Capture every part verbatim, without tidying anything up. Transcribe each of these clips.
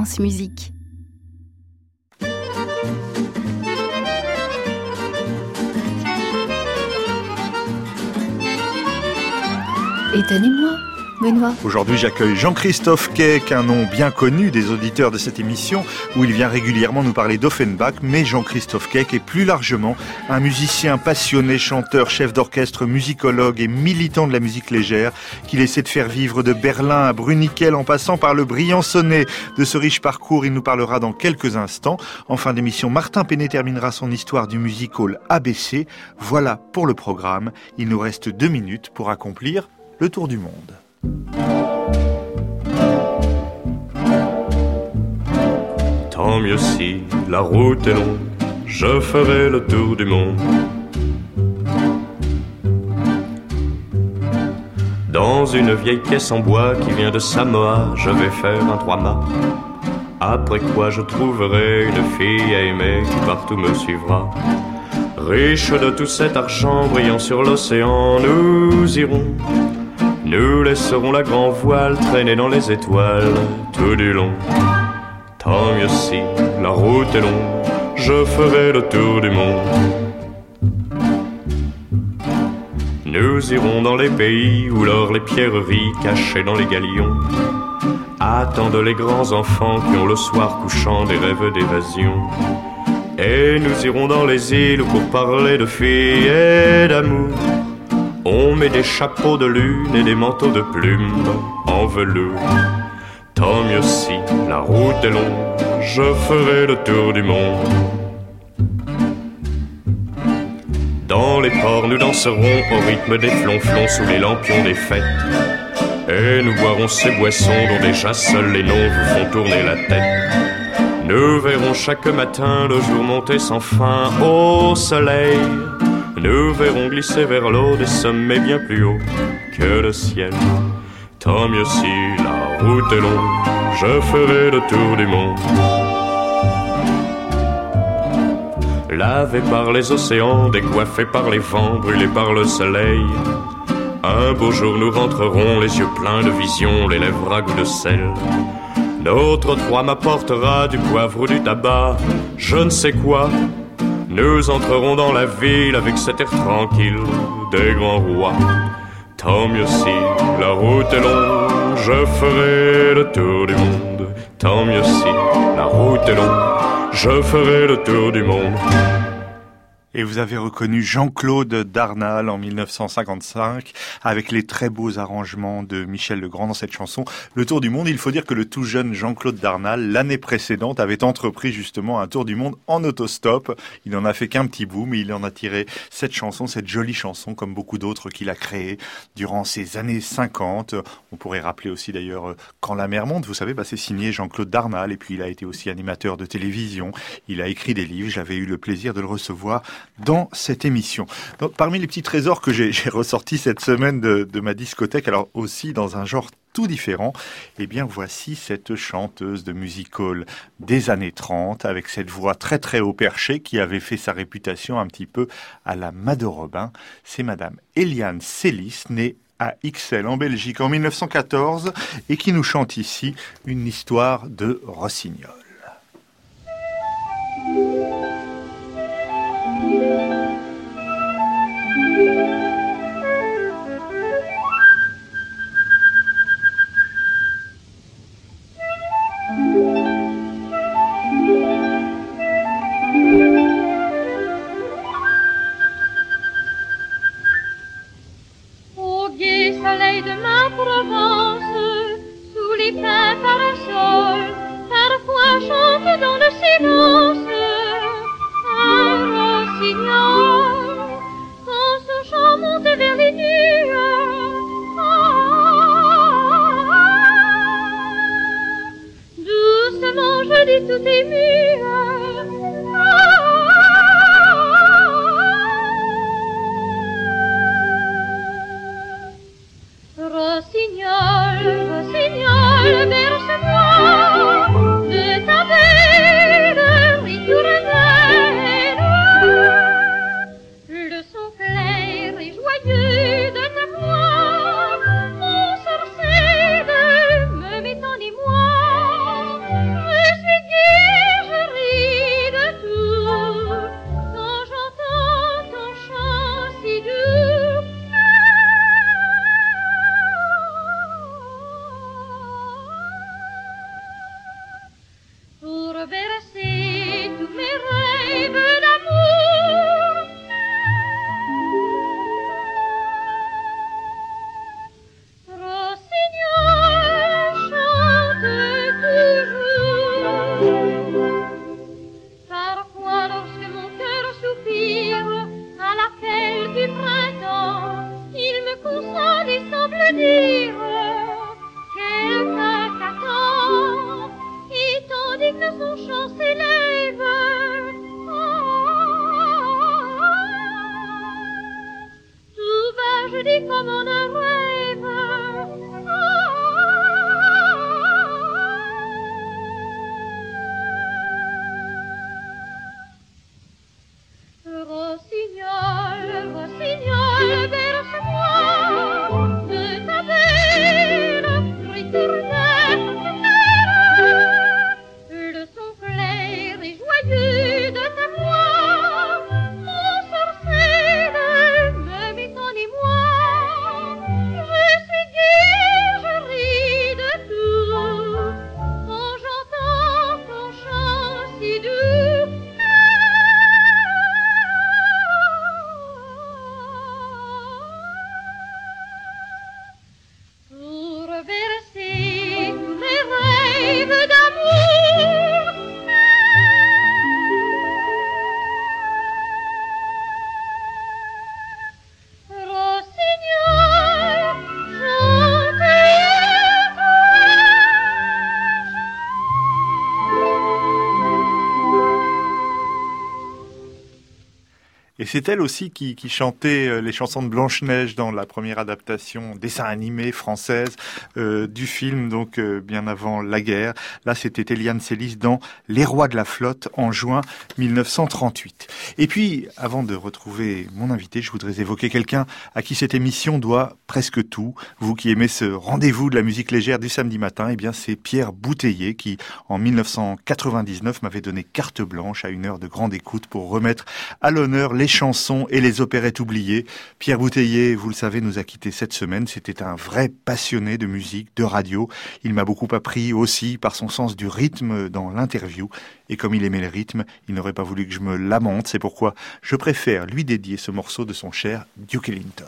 France Musique. Étonnez-moi, Benoît. Aujourd'hui, j'accueille Jean-Christophe Keck, un nom bien connu des auditeurs de cette émission, où il vient régulièrement nous parler d'Offenbach, mais Jean-Christophe Keck est plus largement un musicien passionné, chanteur, chef d'orchestre, musicologue et militant de la musique légère, qu'il essaie de faire vivre de Berlin à Bruniquel en passant par le Briançonnais. De ce riche parcours, il nous parlera dans quelques instants. En fin d'émission, Martin Péné terminera son histoire du music hall A B C. Voilà pour le programme. Il nous reste deux minutes pour accomplir le tour du monde. Tant mieux si la route est longue, je ferai le tour du monde. Dans une vieille caisse en bois qui vient de Samoa, je vais faire un trois-mâts. Après quoi je trouverai une fille à aimer qui partout me suivra. Riche de tout cet argent brillant sur l'océan, nous irons. Nous laisserons la grand voile traîner dans les étoiles tout du long. Tant mieux si la route est longue, je ferai le tour du monde. Nous irons dans les pays où l'or, les pierreries cachées dans les galions attendent les grands enfants qui ont le soir couchant des rêves d'évasion. Et nous irons dans les îles où pour parler de filles et d'amour on met des chapeaux de lune et des manteaux de plumes en velours. Tant mieux si la route est longue, je ferai le tour du monde. Dans les ports nous danserons au rythme des flonflons sous les lampions des fêtes. Et nous boirons ces boissons dont déjà seuls les noms vous font tourner la tête. Nous verrons chaque matin le jour monter sans fin au soleil. Nous verrons glisser vers l'eau des sommets bien plus hauts que le ciel. Tant mieux si la route est longue, je ferai le tour du monde. Lavé par les océans, décoiffé par les vents, brûlé par le soleil, un beau jour nous rentrerons les yeux pleins de visions, les lèvres à goût de sel. Notre trois m'apportera du poivre ou du tabac, je ne sais quoi. Nous entrerons dans la ville avec cet air tranquille des grands rois. Tant mieux si la route est longue, je ferai le tour du monde. Tant mieux si la route est longue, je ferai le tour du monde. Et vous avez reconnu Jean-Claude Darnal en mille neuf cent cinquante-cinq avec les très beaux arrangements de Michel Legrand dans cette chanson Le Tour du Monde. Il faut dire que le tout jeune Jean-Claude Darnal, l'année précédente, avait entrepris justement un tour du monde en autostop. Il n'en a fait qu'un petit bout, mais il en a tiré cette chanson, cette jolie chanson, comme beaucoup d'autres qu'il a créées durant ces années cinquante. On pourrait rappeler aussi d'ailleurs Quand la mer monte, vous savez, bah, c'est signé Jean-Claude Darnal, et puis il a été aussi animateur de télévision. Il a écrit des livres, j'avais eu le plaisir de le recevoir dans cette émission. Donc, parmi les petits trésors que j'ai, j'ai ressortis cette semaine de, de ma discothèque, alors aussi dans un genre tout différent, eh bien voici cette chanteuse de music hall des années trente, avec cette voix très très haut perchée qui avait fait sa réputation un petit peu à la Mado Robin. C'est madame Eliane Celis, née à Ixelles en Belgique en mille neuf cent quatorze, et qui nous chante ici une histoire de rossignol. Au gai soleil de ma Provence, sous les pins parasols, parfois chante dans le silence un rossignol. Quand son chant monte vers les nues, ah, doucement je dis tout ému, ah, rossignol, rossignol, berce-moi de ta belle ritournelle. Le son clair et joyeux de ta voix m'ensorcelle, me met en émoi. reverser tous mes rêves d'amour. Rossignol, chantez. Et c'est elle aussi qui, qui chantait les chansons de Blanche-Neige dans la première adaptation dessin animé française euh, du film, donc euh, bien avant la guerre. Là, c'était Éliane Sélis dans Les Rois de la Flotte en juin mille neuf cent trente-huit. Et puis, avant de retrouver mon invité, je voudrais évoquer quelqu'un à qui cette émission doit presque tout. Vous qui aimez ce rendez-vous de la musique légère du samedi matin, eh bien, c'est Pierre Bouteiller qui, en mille neuf cent quatre-vingt-dix-neuf, m'avait donné carte blanche à une heure de grande écoute pour remettre à l'honneur les chansons et les opérettes oubliées. Pierre Bouteiller, vous le savez, nous a quittés cette semaine. C'était un vrai passionné de musique, de radio. Il m'a beaucoup appris aussi par son sens du rythme dans l'interview. Et comme il aimait le rythme, il n'aurait pas voulu que je me lamente. C'est pourquoi je préfère lui dédier ce morceau de son cher Duke Ellington.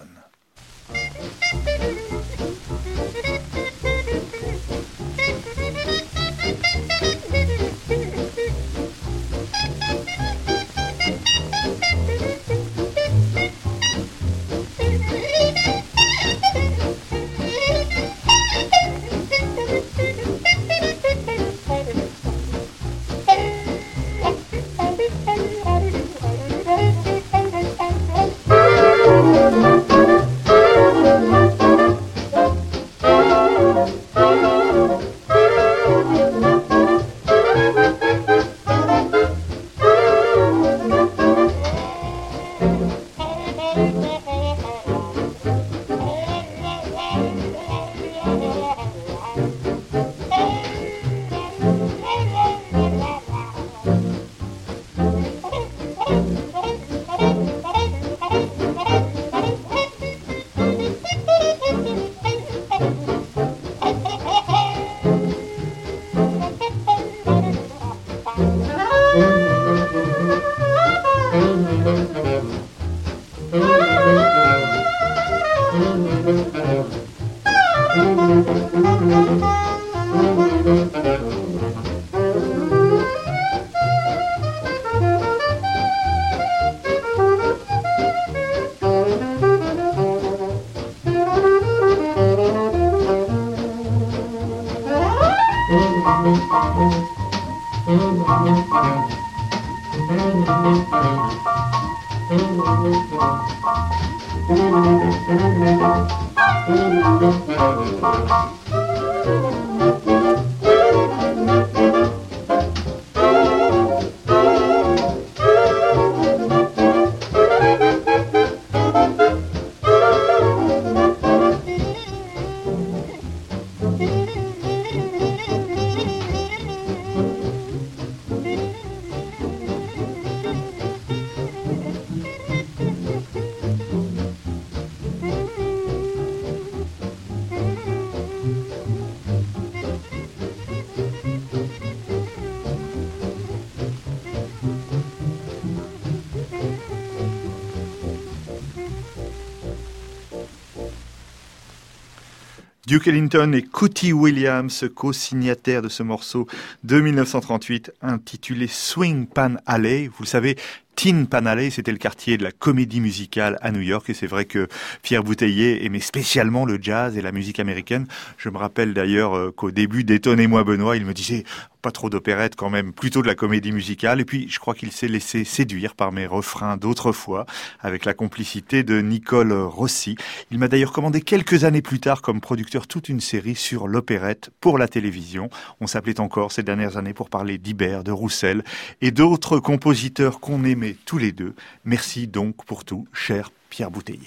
Duke Ellington et Cootie Williams, co-signataires de ce morceau de mille neuf cent trente-huit intitulé Swing Pan Alley. Vous le savez, Tin Pan Alley, c'était le quartier de la comédie musicale à New York, et c'est vrai que Pierre Bouteiller aimait spécialement le jazz et la musique américaine. Je me rappelle d'ailleurs qu'au début d'Étonnez-moi Benoît, il me disait pas trop d'opérette quand même, plutôt de la comédie musicale, et puis je crois qu'il s'est laissé séduire par mes refrains d'autrefois, avec la complicité de Nicole Rossi. Il m'a d'ailleurs commandé quelques années plus tard comme producteur toute une série sur l'opérette pour la télévision. On s'appelait encore ces dernières années pour parler d'Ibert, de Roussel et d'autres compositeurs qu'on aimait tous les deux. Merci donc pour tout, cher Pierre Bouteiller.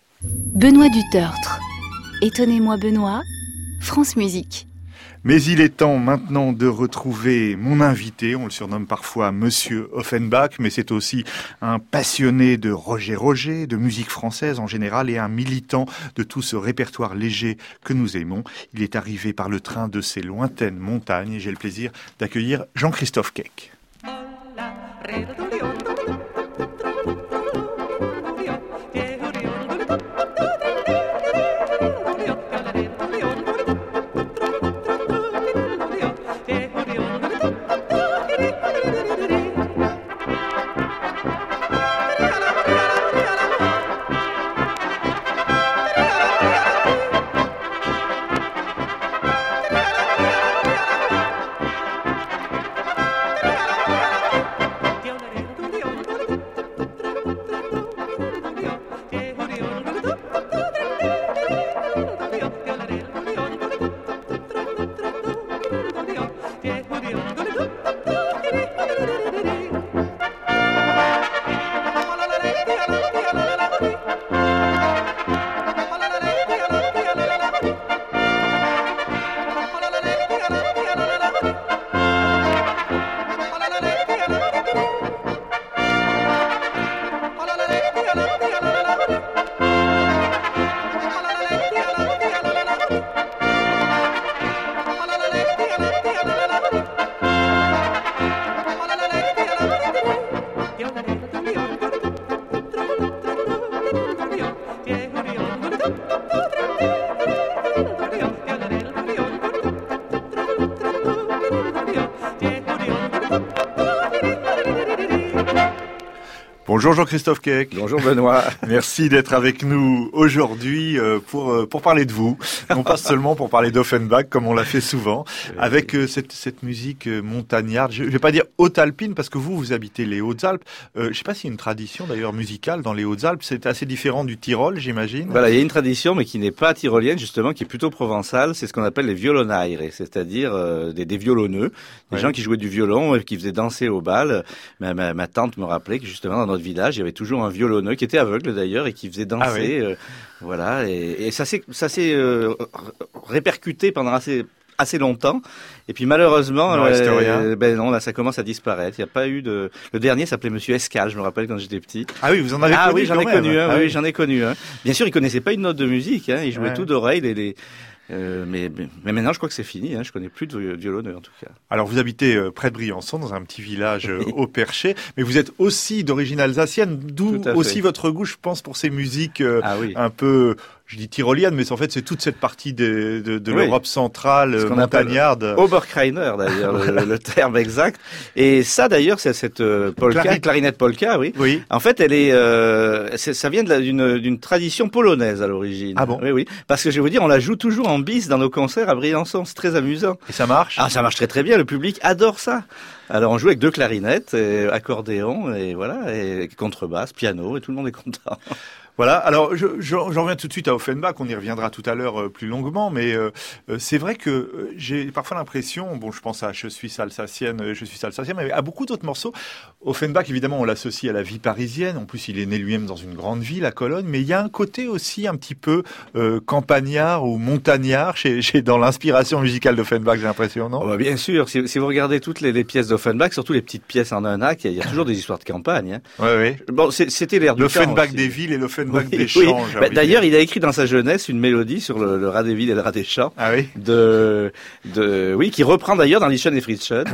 Benoît Dutertre. Étonnez-moi Benoît, France Musique. Mais il est temps maintenant de retrouver mon invité. On le surnomme parfois Monsieur Offenbach, mais c'est aussi un passionné de Roger Roger, de musique française en général, et un militant de tout ce répertoire léger que nous aimons. Il est arrivé par le train de ces lointaines montagnes, et j'ai le plaisir d'accueillir Jean-Christophe Keck. Bonjour Jean-Christophe Keck. Bonjour Benoît. Merci d'être avec nous aujourd'hui pour pour parler de vous, non pas seulement pour parler d'Offenbach comme on l'a fait souvent, avec cette cette musique montagnarde. Je vais pas dire haute-alpine parce que vous vous habitez les Hautes-Alpes. Euh, je sais pas s'il y a une tradition d'ailleurs musicale dans les Hautes-Alpes. C'est assez différent du Tyrol, j'imagine. Voilà, il y a une tradition mais qui n'est pas tyrolienne justement, qui est plutôt provençale. C'est ce qu'on appelle les violonaires, c'est-à-dire euh, des, des violonneux, des ouais. gens qui jouaient du violon et qui faisaient danser au bal. Ma, ma, ma tante me rappelait que justement dans notre village, il y avait toujours un violonneux qui était aveugle d'ailleurs et qui faisait danser. Ah oui. euh, voilà, et, et ça s'est, ça s'est euh, répercuté pendant assez assez longtemps. Et puis malheureusement, euh, ben non, là ça commence à disparaître. Il n'y a pas eu de. Le dernier s'appelait Monsieur Escal, je me rappelle quand j'étais petit. Ah oui, vous en avez ah, connu oui, j'en ai même. connu un. Ah oui, oui, j'en ai connu un. Bien sûr, il connaissait pas une note de musique. Hein, il jouait ouais. tout d'oreille. Les, les Euh, mais, mais, mais maintenant, je crois que c'est fini. Hein. Je connais plus de violonneux, en tout cas. Alors, vous habitez euh, près de Briançon, dans un petit village euh, au Perché, mais vous êtes aussi d'origine alsacienne, d'où aussi votre goût, je pense, pour ces musiques euh, ah, oui. un peu, je dis tyroliennes, mais en fait, c'est toute cette partie de, de, de oui. l'Europe centrale, euh, montagnarde. Oberkreiner, d'ailleurs, le, le terme exact. Et ça, d'ailleurs, c'est cette euh, polka, Clarin... clarinette polka, oui. oui. En fait, elle est, euh, c'est, ça vient de la, d'une, d'une tradition polonaise à l'origine. Ah bon? Oui, oui. Parce que je vais vous dire, on la joue toujours en bis dans nos concerts à Briançon. C'est très amusant. Et ça marche? Ah, ça marche très très bien. Le public adore ça. Alors, on joue avec deux clarinettes, et accordéon, et voilà, et contrebasse, piano, et tout le monde est content. Voilà. Alors, je, je, j'en reviens tout de suite à Offenbach. On y reviendra tout à l'heure euh, plus longuement, mais euh, c'est vrai que euh, j'ai parfois l'impression, bon, je pense à Je suis alsacienne, Je suis alsacienne, mais à beaucoup d'autres morceaux. Offenbach, évidemment, on l'associe à la vie parisienne. En plus, il est né lui-même dans une grande ville, à Cologne, mais il y a un côté aussi un petit peu euh, campagnard ou montagnard chez, chez dans l'inspiration musicale d'Offenbach, j'ai l'impression, non? Oh bah bien sûr. Si, si vous regardez toutes les, les pièces d'Offenbach, surtout les petites pièces en un acte, il y a toujours des histoires de campagne. Hein. Ouais, ouais. Bon, c'est, c'était l'air du temps. L'Offenbach des villes et l'Offenbach Oui, des champs. Oui. Bah, d'ailleurs, il a écrit dans sa jeunesse une mélodie sur le, le rat des villes et le rat des champs. Ah oui. De, de, oui, qui reprend d'ailleurs dans Lichen et Fritzschen.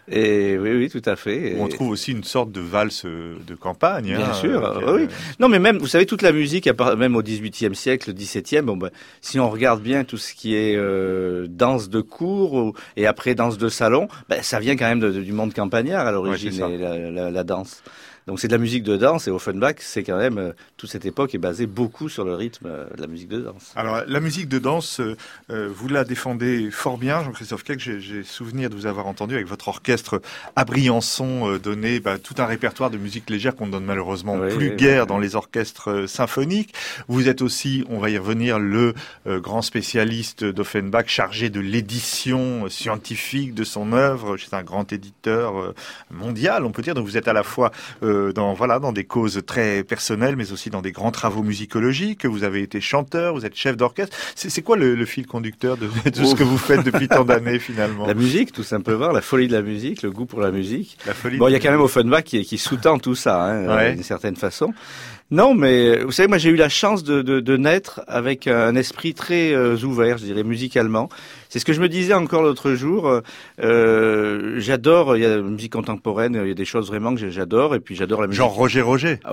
Et oui, oui, tout à fait. On trouve aussi une sorte de valse de campagne. Bien hein, sûr. euh, oui. Non, mais même, vous savez, toute la musique, même au dix-huitième siècle, dix-septième, bon, ben, si on regarde bien tout ce qui est euh, danse de cour ou, et après danse de salon, ben, ça vient quand même de, de, du monde campagnard à l'origine, ouais, la, la, la danse. Donc c'est de la musique de danse et Offenbach, c'est quand même, euh, toute cette époque est basée beaucoup sur le rythme euh, de la musique de danse. Alors la musique de danse, euh, vous la défendez fort bien, Jean-Christophe Keck. J'ai, j'ai souvenir de vous avoir entendu avec votre orchestre à Briançon euh, donner bah, tout un répertoire de musique légère qu'on ne donne malheureusement oui, plus oui, guère oui, dans oui. les orchestres euh, symphoniques. Vous êtes aussi, on va y revenir, le euh, grand spécialiste d'Offenbach, chargé de l'édition scientifique de son œuvre. C'est un grand éditeur euh, mondial, on peut dire. Donc vous êtes à la fois euh, dans voilà dans des causes très personnelles, mais aussi dans des grands travaux musicologiques. Vous avez été chanteur, vous êtes chef d'orchestre. C'est, c'est quoi le, le fil conducteur de, de ce que vous faites depuis tant d'années finalement? La musique, tout simplement, la folie de la musique, le goût pour la musique. La folie. Bon, il y a quand même Offenbach qui, qui sous-tend tout ça, hein, ouais. d'une certaine façon. Non, mais vous savez, moi j'ai eu la chance de, de, de naître avec un esprit très euh, ouvert, je dirais, musicalement. C'est ce que je me disais encore l'autre jour. Euh, j'adore, il y a la musique contemporaine, il y a des choses vraiment que j'adore, et puis j'adore la musique. Genre Roger Roger. Ah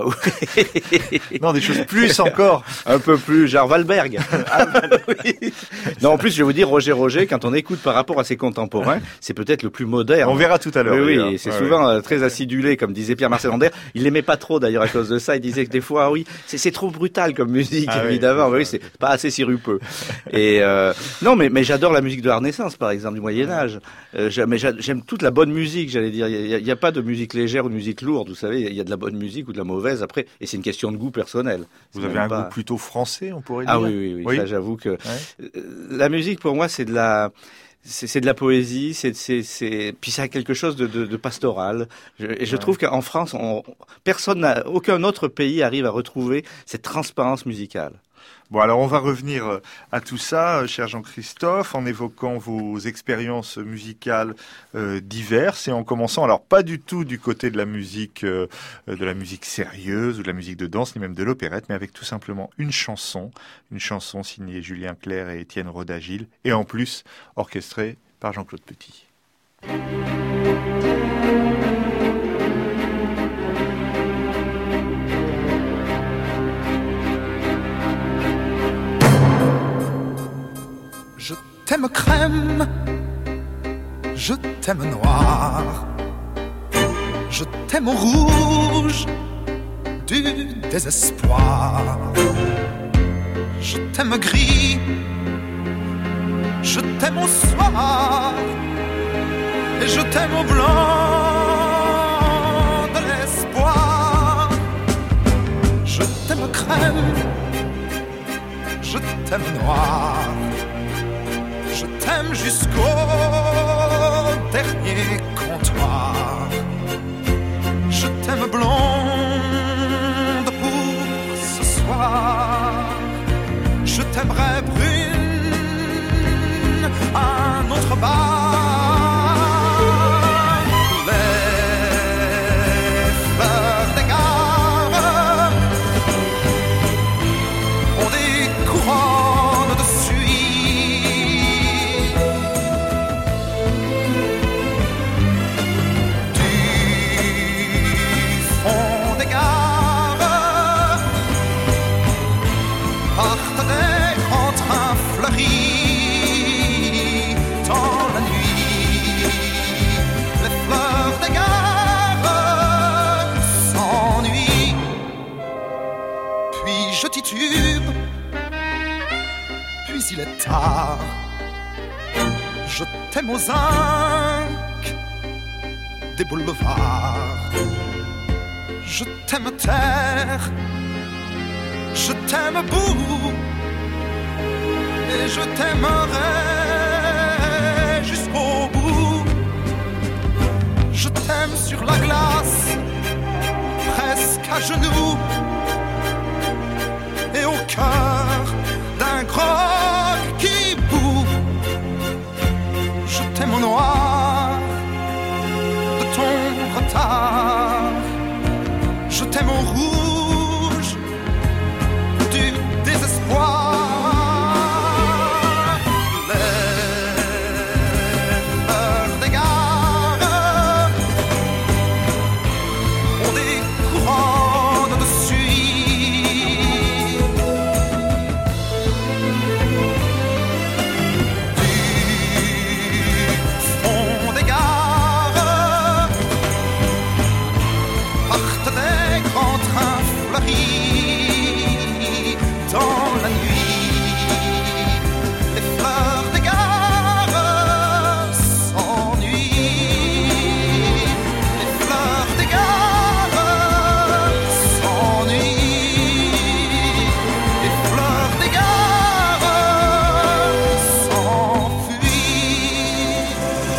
oui. Non, des choses plus encore. Un peu plus, genre Valberg. Ah, oui. Non, en plus, je vais vous dire, Roger Roger, quand on écoute par rapport à ses contemporains, c'est peut-être le plus moderne. On verra tout à l'heure. Oui, oui, c'est ouais, souvent ouais. très acidulé, comme disait Pierre-Marcel Ander. Il l'aimait pas trop d'ailleurs à cause de ça. Il disait que des fois, oui, c'est, c'est trop brutal comme musique, ah, évidemment. Oui, c'est, oui, c'est pas assez sirupeux. Et euh, non, mais mais j'adore la musique de la Renaissance, par exemple, du Moyen Âge. Euh, j'aime, j'aime toute la bonne musique, j'allais dire. Il y, a, il y a pas de musique légère ou de musique lourde, vous savez. Il y a de la bonne musique ou de la mauvaise après, et c'est une question de goût personnel. Vous avez un pas... goût plutôt français, on pourrait dire. Ah oui, oui, oui. oui. Ça, j'avoue que ouais. la musique pour moi, c'est de la C'est, c'est de la poésie, c'est, c'est, c'est, puis ça a quelque chose de, de, de pastoral. Je, et je ouais. trouve qu'en France, on, personne, n'a, aucun autre pays arrive à retrouver cette transparence musicale. Bon, alors on va revenir à tout ça, cher Jean-Christophe, en évoquant vos expériences musicales euh, diverses et en commençant, alors pas du tout du côté de la musique, euh, de la musique sérieuse ou de la musique de danse, ni même de l'opérette, mais avec tout simplement une chanson, une chanson signée Julien Clerc et Étienne Rodagil, et en plus orchestrée par Jean-Claude Petit. Je t'aime crème, je t'aime noir, je t'aime rouge, du désespoir. Je t'aime gris, je t'aime au soir, et je t'aime au blanc de l'espoir. Je t'aime crème, je t'aime noir, je t'aime jusqu'au dernier comptoir. Je t'aime blonde pour ce soir, je t'aimerai brune à un autre bar. Les fleurs des gares ont des couronnes de suie. Du fond des gares partent des grands trains fleuris dans la nuit. Les fleurs des gares s'ennuient, puis je titube, puis il est tard. Je t'aime aux zinc des boulevards. Je t'aime terre, je t'aime bout, et je t'aimerai jusqu'au bout. Je t'aime sur la glace, presque à genoux, et au cœur d'un grog qui bout. Je t'aime au noir de ton retard, je t'aime au rouge du désespoir. Les fleurs des gares ont des couronnes de suie. Du fond des gares partent des grands trains fleuris dans la nuit. Les fleurs des gares s'ennuient. Les fleurs des gares s'ennuient. Les fleurs des gares s'enfuient.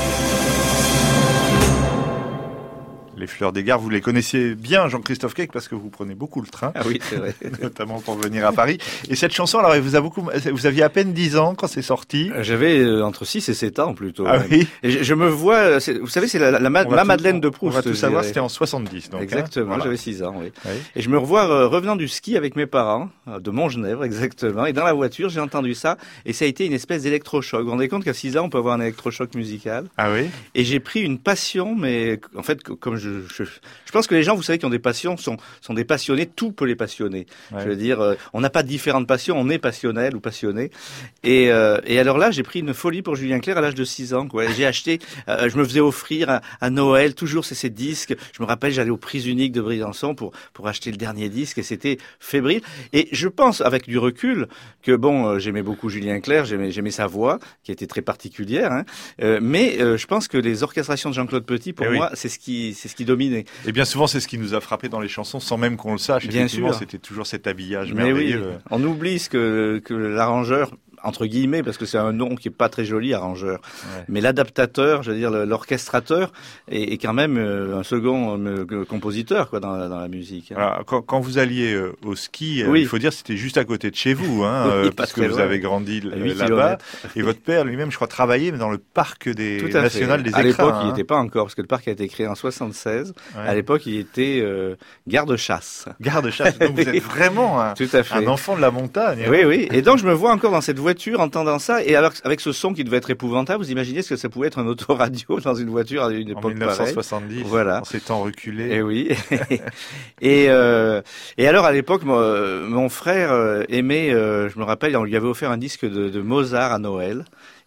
Les fleurs des gares, vous les connaissiez bien, Jean-Christophe Keck, parce que vous prenez beaucoup le train. Ah oui, c'est vrai. Notamment pour venir à Paris. Et cette chanson, alors, elle vous a beaucoup, vous aviez à peine dix ans quand c'est sorti. J'avais euh, entre six et sept ans plutôt. Ah même. oui. Et je, je me vois, euh, c'est- vous savez, c'est la, la, la ma, On va ma tout- Madeleine de On Proust. va tout je savoir, dirais. c'était en soixante-dix, donc. hein. Exactement, Voilà. j'avais six ans, oui. Oui. Et je me revois euh, revenant du ski avec mes parents, euh, de Montgenèvre exactement, et dans la voiture, j'ai entendu ça, et ça a été une espèce d'électrochoc. Vous vous rendez compte qu'à six ans, on peut avoir un électrochoc musical. Ah oui? Et j'ai pris une passion, mais en fait, comme je, je, je pense que les gens, vous savez, qui ont des passions, sont, sont des passionnés, tout peut les passionner. Ouais. Je veux dire, euh, on n'a pas différentes passions, on est passionnel ou passionné. Et, euh, et alors là, j'ai pris une folie pour Julien Clerc à l'âge de six ans, quoi. Et j'ai acheté, euh, je me faisais offrir à, à Noël, toujours ces, ces disques. Je me rappelle, j'allais aux prises uniques de Briançon pour, pour acheter le dernier disque, et c'était fébrile. Et je pense, avec du recul, que bon, euh, j'aimais beaucoup Julien Clerc, j'aimais, j'aimais sa voix, qui était très particulière, hein. Euh, mais euh, je pense que les orchestrations de Jean-Claude Petit, pour Eh oui. moi, c'est ce qui, c'est ce qui dominait. Et bien souvent, c'est ce qui nous a frappé dans les chansons, sans même qu'on le sache. Bien Effectivement, sûr. c'était toujours cet habillage Mais oui, merveilleux. on oublie ce que, que l'arrangeur, entre guillemets, parce que c'est un nom qui est pas très joli, arrangeur. Ouais. Mais l'adaptateur, je veux dire, le- l'orchestrateur, est, est quand même euh, un second euh, compositeur, quoi, dans, la- dans la musique. hein. Alors, quand, quand vous alliez euh, au ski, euh, Oui. il faut dire que c'était juste à côté de chez vous, hein, Oui, euh, pas parce que très vous loin. avez grandi À euh, huit là-bas. kilomètres. Et votre père lui-même, je crois, travaillait dans le parc des Tout à national fait. des À écrins. l'époque, il hein. n'était pas encore, parce que le parc a été créé en soixante-seize. Ouais. À l'époque, il était euh, garde-chasse. Garde-chasse. Donc vous êtes vraiment un, Tout à fait. un enfant de la montagne. Oui, oui. Et donc, je me vois encore dans cette voiture, entendant ça. Et alors, avec ce son qui devait être épouvantable, vous imaginez ce que ça pouvait être un autoradio dans une voiture à une En époque mille neuf cent pareille. soixante-dix, Voilà. en s'étant reculé. Et oui. et euh, et alors à l'époque, moi, mon frère euh, aimait, euh, je me rappelle, on lui avait offert un disque de, de Mozart à Noël.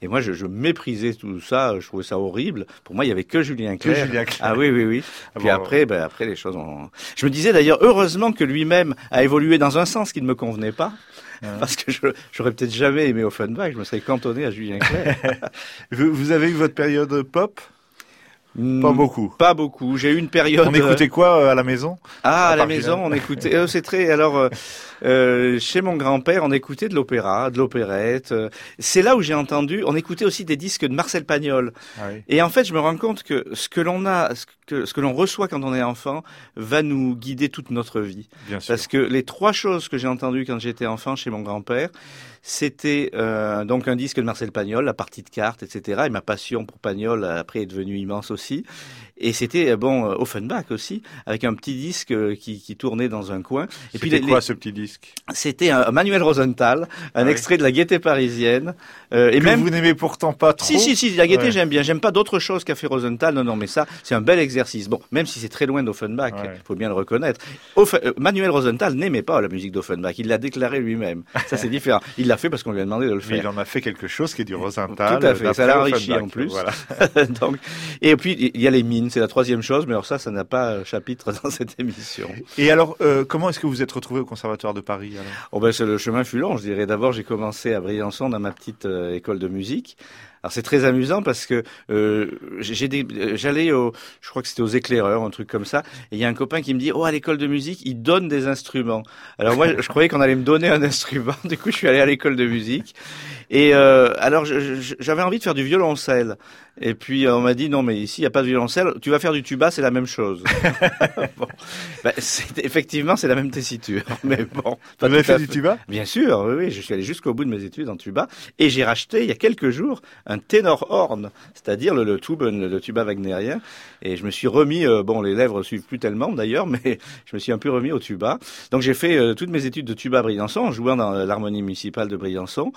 Et moi, je, je méprisais tout ça, je trouvais ça horrible. Pour moi, il y avait que Julien Que Clerc. Julien Clerc. Ah oui, oui, oui. Ah Puis bon, après, ben, après, les choses ont... Je me disais d'ailleurs, heureusement que lui-même a évolué dans un sens qui ne me convenait pas. Ouais. Parce que je, j'aurais peut-être jamais aimé Offenbach, je me serais cantonné à Julien Clerc. vous, vous avez eu votre période pop? Hmm, Pas beaucoup. Pas beaucoup. J'ai eu une période. On écoutait quoi euh, à la maison? Ah, à la part maison, Julien. on écoutait. Euh, c'est très. Alors, euh, euh, chez mon grand-père, on écoutait de l'opéra, de l'opérette. euh. C'est là où j'ai entendu. On écoutait aussi des disques de Marcel Pagnol. Ah oui. Et en fait, je me rends compte que ce que l'on a, ce que, ce que l'on reçoit quand on est enfant, va nous guider toute notre vie. Bien sûr. Parce que les trois choses que j'ai entendues quand j'étais enfant chez mon grand-père, c'était euh, donc un disque de Marcel Pagnol, la partie de cartes, et cetera. Et ma passion pour Pagnol après est devenue immense aussi. Et c'était bon euh, Offenbach aussi, avec un petit disque euh, qui, qui tournait dans un coin. Et puis C'était les- quoi les- ce petit disque? c'était un Manuel Rosenthal, un Ah oui. extrait de La Gaîté parisienne. Euh, et Que même vous n'aimez pourtant pas trop. si, si, si, la gaieté, Ouais. j'aime bien. J'aime pas d'autre chose qu'a fait Rosenthal. Non, non, mais ça, c'est un bel exercice. Bon, même si c'est très loin d'Offenbach, Ouais. faut bien le reconnaître. Off- euh, Manuel Rosenthal n'aimait pas la musique d'Offenbach. Il l'a déclaré lui-même. Ça, c'est différent. Il l'a fait parce qu'on lui a demandé de le Mais il faire. en a fait quelque chose qui est du Rosenthal. Tout à fait. Ça d'après l'a enrichi Offenbach. en plus. Voilà. Donc, et puis, il y a les mines. C'est la troisième chose. Mais alors ça, ça n'a pas euh, chapitre dans cette émission. Et alors, euh, comment est-ce que vous êtes retrouvé au Conservatoire de Paris alors? Oh ben, c'est le chemin fut long, je dirais. D'abord, j'ai commencé à Briançon dans ma petite euh, école de musique. Alors c'est très amusant parce que euh, j'ai des, euh, j'allais au, je crois que c'était aux éclaireurs, un truc comme ça. Et il y a un copain qui me dit, oh à l'école de musique, ils donnent des instruments. Alors moi, je croyais qu'on allait me donner un instrument. Du coup, je suis allé à l'école de musique. Et euh, alors je- je- j'avais envie de faire du violoncelle. Et puis on m'a dit non mais ici il y a pas de violoncelle, tu vas faire du tuba, c'est la même chose. Bon, ben, c'est, effectivement c'est la même tessiture, mais bon. pas Vous avez tout fait à du fait. tuba? Bien sûr, oui, oui, je suis allé jusqu'au bout de mes études en tuba et j'ai racheté il y a quelques jours un ténor horn, c'est-à-dire le, le tuba, le tuba wagnérien, et je me suis remis, euh, bon les lèvres suivent plus tellement d'ailleurs, mais je me suis un peu remis au tuba. Donc j'ai fait euh, toutes mes études de tuba à Briançon en jouant dans euh, l'harmonie municipale de Briançon.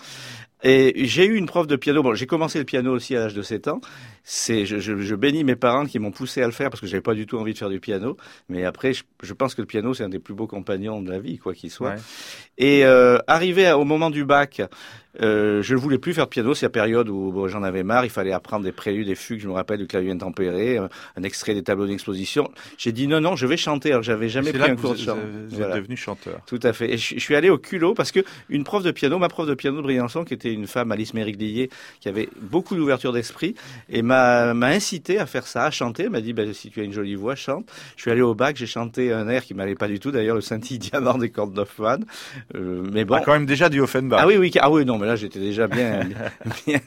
Et j'ai eu une prof de piano. Bon, j'ai commencé le piano aussi à l'âge de sept ans. C'est, je, je, je bénis mes parents qui m'ont poussé à le faire parce que j'avais pas du tout envie de faire du piano. Mais après, je, je pense que le piano, c'est un des plus beaux compagnons de la vie, quoi qu'il soit. Ouais. Et euh, arrivé à- au moment du bac, euh, je ne voulais plus faire de piano. C'est la période où bon, j'en avais marre. Il fallait apprendre des préludes, des fugues. Je me rappelle du clavier intempéré, un, un extrait des tableaux d'exposition. J'ai dit non, non, je vais chanter. Alors j'avais jamais C'est pris là un que cours vous, de chant. vous êtes Voilà. devenu chanteur. Tout à fait. Et je, je suis allé au culot parce que une prof de piano, ma prof de piano de Briançon, qui était une femme, Alice Mériglier, qui avait beaucoup d'ouverture d'esprit, et m'a, m'a incité à faire ça, à chanter. Elle m'a dit, ben, si tu as une jolie voix, chante. Je suis allé au bac, j'ai chanté un air qui m'allait pas du tout, d'ailleurs, le scintille diamant des cordes d'Hoffmann. Euh, mais bon. Ah, quand même déjà du Offenbach. Ah oui, oui, ah oui, non, mais là, j'étais déjà bien, bien.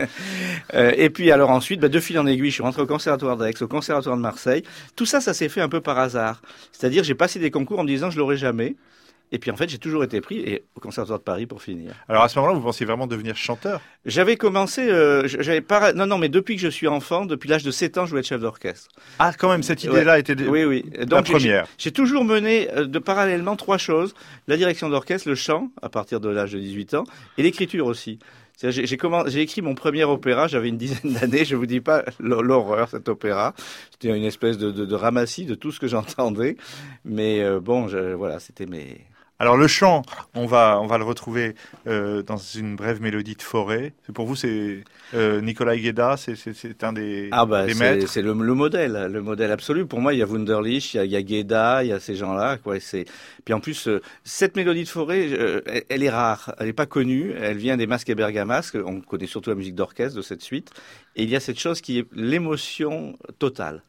Euh, et puis, alors ensuite, ben, de fil en aiguille, je suis rentré au Conservatoire d'Aix, au Conservatoire de Marseille. Tout ça, ça s'est fait un peu par hasard. C'est-à-dire, j'ai passé des concours en me disant, je l'aurai jamais. Et puis en fait, j'ai toujours été pris et au Conservatoire de Paris pour finir. Alors à ce moment-là, vous pensiez vraiment devenir chanteur? J'avais commencé, euh, j'avais pas, non, non, mais depuis que je suis enfant, depuis l'âge de sept ans, je voulais être chef d'orchestre. Ah, quand même, cette idée-là était de- Oui, oui. la Donc, j'ai- première. J'ai, j'ai toujours mené euh, de parallèlement trois choses la direction d'orchestre, le chant à partir de l'âge de dix-huit ans, et l'écriture aussi. C'est-à-dire, J'ai, j'ai, commen- j'ai écrit mon premier opéra, j'avais une dizaine d'années, je vous dis pas l'hor- l'horreur cet opéra. C'était une espèce de, de, de ramassis de tout ce que j'entendais, mais euh, bon, je, voilà, c'était mes. Alors le chant, on va on va le retrouver euh, dans une brève mélodie de forêt. C'est pour vous, c'est euh, Nicolas Guéda, c'est c'est c'est un des, Ah bah des c'est, maîtres. c'est le, le modèle, le modèle absolu. Pour moi, il y a Wunderlich, il y a, il y a Guéda, il y a ces gens-là. Quoi. C'est... Puis en plus, euh, cette mélodie de forêt, euh, elle, elle est rare, elle n'est pas connue. Elle vient des Masques et Bergamasques. On connaît surtout la musique d'orchestre de cette suite. Et il y a cette chose qui est l'émotion totale.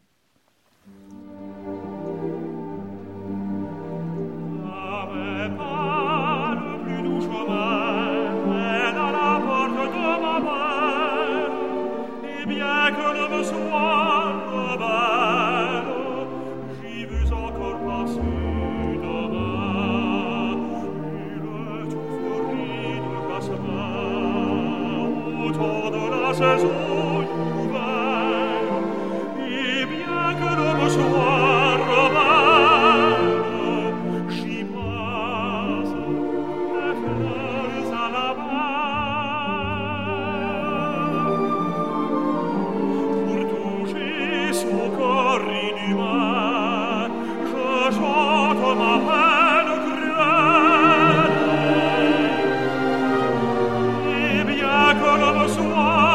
Saison nouvelle, et bien que l'homme soit rebelle, j'y passe les fleurs à la main. Pour toucher son corps inhumain, je chante ma peine cruelle, et bien que l'homme soit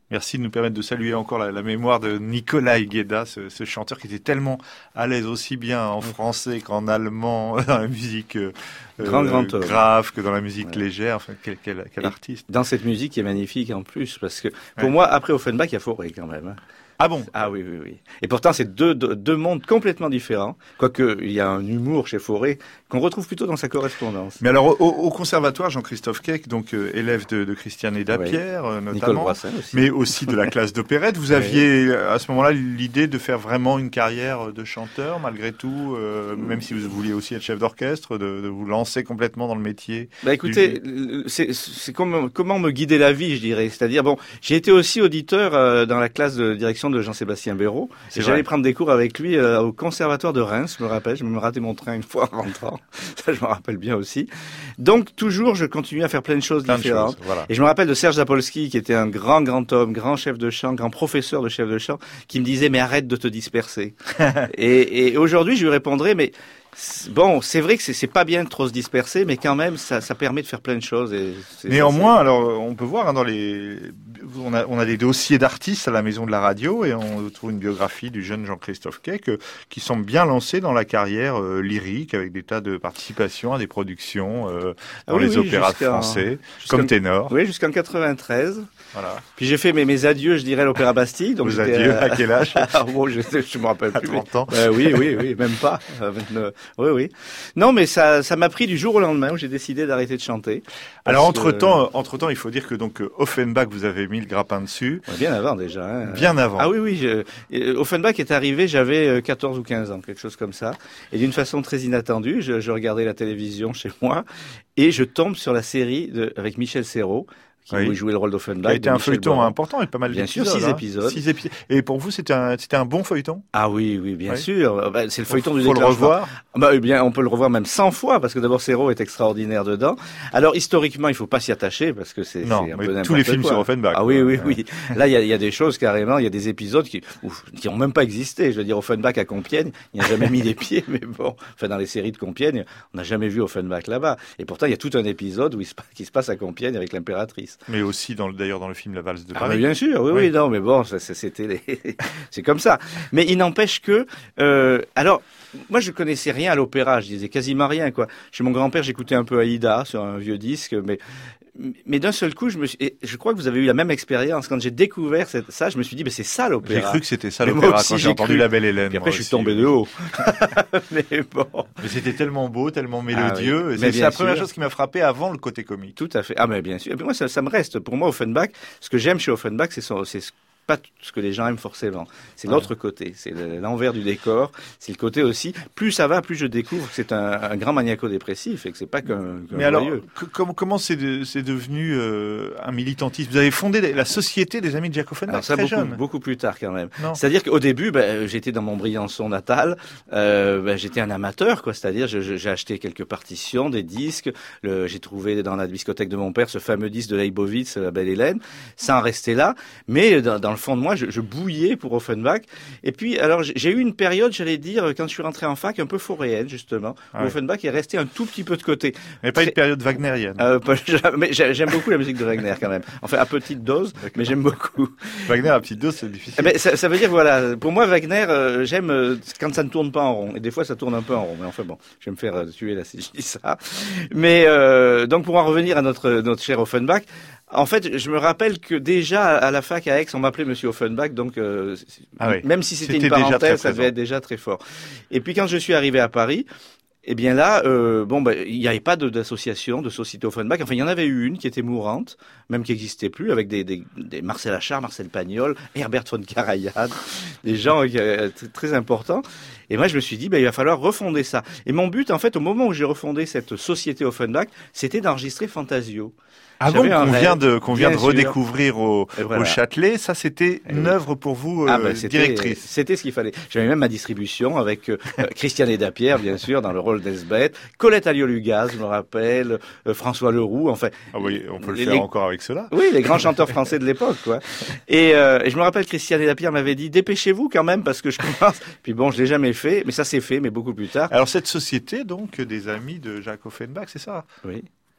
Merci de nous permettre de saluer encore la, la mémoire de Nikolai Gueda, ce, ce chanteur qui était tellement à l'aise aussi bien en français qu'en allemand, dans la musique euh, grand, grand homme. grave que dans la musique ouais. légère. Enfin, quel, quel, quel artiste. Dans cette musique qui est magnifique en plus, parce que pour ouais. moi, après Offenbach, il y a Fauré quand même. Hein. Ah bon? Ah oui, oui, oui. Et pourtant, c'est deux, deux, deux mondes complètement différents. Quoique, il y a un humour chez Fauré qu'on retrouve plutôt dans sa correspondance. Mais alors, au, au conservatoire, Jean-Christophe Keck, donc euh, élève de, de Christiane et Dapierre, oui. euh, notamment, aussi. mais aussi de la classe d'opérette, vous aviez oui. à ce moment-là l'idée de faire vraiment une carrière de chanteur, malgré tout, euh, mmh. même si vous vouliez aussi être chef d'orchestre, de, de vous lancer complètement dans le métier. Bah écoutez, du... c'est, c'est comme, comment me guider la vie, je dirais. C'est-à-dire, bon, j'ai été aussi auditeur euh, dans la classe de direction de Jean-Sébastien Béraud. Et j'allais prendre des cours avec lui euh, au conservatoire de Reims, je me rappelle. Je me raté mon train une fois en rentrant. Ça, je me rappelle bien aussi. Donc, toujours, je continuais à faire plein de choses plein différentes. De choses, voilà. Et je me rappelle de Serge Zapolski, qui était un grand, grand homme, grand chef de chant, grand professeur de chef de chant, qui me disait, mais arrête de te disperser. et, et aujourd'hui, je lui répondrais, mais bon, c'est vrai que c'est, c'est pas bien de trop se disperser, mais quand même, ça, ça permet de faire plein de choses. Et c'est, Néanmoins, c'est... alors, on peut voir hein, dans les, on a, on a des dossiers d'artistes à la Maison de la Radio et on trouve une biographie du jeune Jean-Christophe Keck euh, qui semble bien lancé dans la carrière euh, lyrique avec des tas de participations à des productions euh, dans ah oui, les oui, opéras français comme ténor. Oui, jusqu'en quatre-vingt-treize. Voilà. Puis j'ai fait mes, mes adieux, je dirais, à l'Opéra Bastille. Donc Vos adieux, euh... à quel âge? Ah bon, je je me rappelle plus. À trente ans. Euh, oui, oui, oui, même pas. vingt-neuf Oui, oui. Non, mais ça, ça m'a pris du jour au lendemain où j'ai décidé d'arrêter de chanter. Alors entre temps, que... entre temps, il faut dire que donc Offenbach, vous avez mis le grappin dessus. Ouais, bien avant déjà. Hein. Bien avant. Ah oui, oui. Je... Offenbach est arrivé, j'avais quatorze ou quinze ans, quelque chose comme ça. Et d'une façon très inattendue, je, je regardais la télévision chez moi et je tombe sur la série de, avec Michel Serrault. Qui oui. jouait le rôle d'Offenbach. Qui a été un feuilleton Boran. important avec pas mal bien d'épisodes. Bien sûr, six hein. épisodes. Six épisodes. Et pour vous, c'était un, c'était un bon feuilleton? Ah oui, oui, bien oui. sûr. Bah, c'est le feuilleton faut, du faut déclenchement. Faut le revoir? Bah, eh bien, on peut le revoir même cent fois, parce que d'abord, Serrault est extraordinaire dedans. Alors, historiquement, il faut pas s'y attacher, parce que c'est, non, c'est un mais peu n'importe tous les films quoi. sur Offenbach. Ah oui, oui, oui. Là, il y a, y a des choses, carrément, il y a des épisodes qui, ouf, qui ont même pas existé. Je veux dire, Offenbach à Compiègne, il n'y a jamais mis les pieds, mais bon. Enfin, dans les séries de Compiègne, on n'a jamais vu Offenbach là-bas. Et pourtant, il y a tout un épisode où il se, qui se passe à Compiègne avec l'impératrice. Mais aussi, dans, d'ailleurs, dans le film La Valse de Ah, Paris. mais bien sûr, oui, oui, oui, non, mais bon, ça, c'était les... c'est comme ça. Mais il n'empêche que, euh, alors, moi, je connaissais rien à l'opéra, je disais quasiment rien, quoi. Chez mon grand-père, j'écoutais un peu Aïda sur un vieux disque, mais, mais d'un seul coup, je me suis, et je crois que vous avez eu la même expérience. Quand j'ai découvert cette, ça, je me suis dit, ben, c'est ça l'opéra. J'ai cru que c'était ça l'opéra quand j'ai entendu La Belle Hélène. Et après, je suis aussi, tombé oui. de haut. Mais bon. Mais c'était tellement beau, tellement mélodieux. Ah, oui. C'est, c'est la sûr. première chose qui m'a frappé avant le côté comique. Tout à fait. Ah, mais bien sûr. Et puis moi, ça, ça me reste. Pour moi, Offenbach, ce que j'aime chez Offenbach, c'est son, c'est pas tout ce que les gens aiment forcément. C'est ouais. l'autre côté. C'est l'envers du décor. C'est le côté aussi. Plus ça va, plus je découvre que c'est un, un grand maniaco-dépressif et que c'est pas qu'un, qu'un Mais alors, joyeux. Que, comment, comment c'est, de, c'est devenu euh, un militantisme? Vous avez fondé la Société des Amis de Jacques Offenbach très beaucoup, jeune. Beaucoup plus tard quand même. Non. C'est-à-dire qu'au début, ben, j'étais dans mon Briançon natal. Euh, ben, j'étais un amateur, quoi. C'est-à-dire, je, je, j'ai acheté quelques partitions, des disques. Le, j'ai trouvé dans la discothèque de mon père ce fameux disque de Leibowitz, La Belle Hélène. Ça en restait là. Mais dans, dans le fond de moi, je, je bouillé pour Offenbach. Et puis, alors, j'ai eu une période, j'allais dire, quand je suis rentré en fac, un peu foréenne, justement, où ah oui. Offenbach est resté un tout petit peu de côté. Mais pas Très... une période wagnérienne. Euh, pas, mais j'aime beaucoup la musique de Wagner, quand même. Enfin, à petite dose, D'accord. mais j'aime beaucoup. Wagner à petite dose, c'est difficile. Mais ça, ça veut dire, voilà, pour moi, Wagner, euh, j'aime euh, quand ça ne tourne pas en rond. Et des fois, ça tourne un peu en rond. Mais enfin, bon, je vais me faire euh, tuer, là, si je dis ça. Mais, euh, donc, pour en revenir à notre, notre cher Offenbach, en fait, je me rappelle que déjà à la fac à Aix, on m'appelait Monsieur Offenbach, donc euh, ah oui. même si c'était, c'était une parenthèse, ça devait être déjà très fort. Et puis quand je suis arrivé à Paris, eh bien là, euh, bon, ben, il n'y avait pas de, d'association, de société Offenbach. Enfin, il y en avait eu une qui était mourante, même qui n'existait plus, avec des, des, des Marcel Achard, Marcel Pagnol, Herbert von Karajan, des gens euh, très, très importants. Et moi, je me suis dit, ben, il va falloir refonder ça. Et mon but, en fait, au moment où j'ai refondé cette société Offenbach, c'était d'enregistrer Fantasio. Ah bon, qu'on vient de, qu'on vient de redécouvrir au, voilà. au Châtelet. Ça, c'était une œuvre pour vous, euh, ah ben, c'était, directrice. C'était ce qu'il fallait. J'avais même ma distribution avec euh, Christiane Dapierre, bien sûr, dans le rôle d'Elsbeth, Colette Alliot-Lugaz, je me rappelle, euh, François Leroux, enfin. Ah oui, on peut le les, faire les, encore avec cela. Oui, les grands chanteurs français de l'époque, quoi. Et, euh, et je me rappelle, Christiane Dapierre m'avait dit, dépêchez-vous quand même, parce que je commence. Puis bon, je l'ai jamais fait, mais ça s'est fait, mais beaucoup plus tard. Alors, cette société, donc, des amis de Jacques Offenbach, c'est ça? Oui.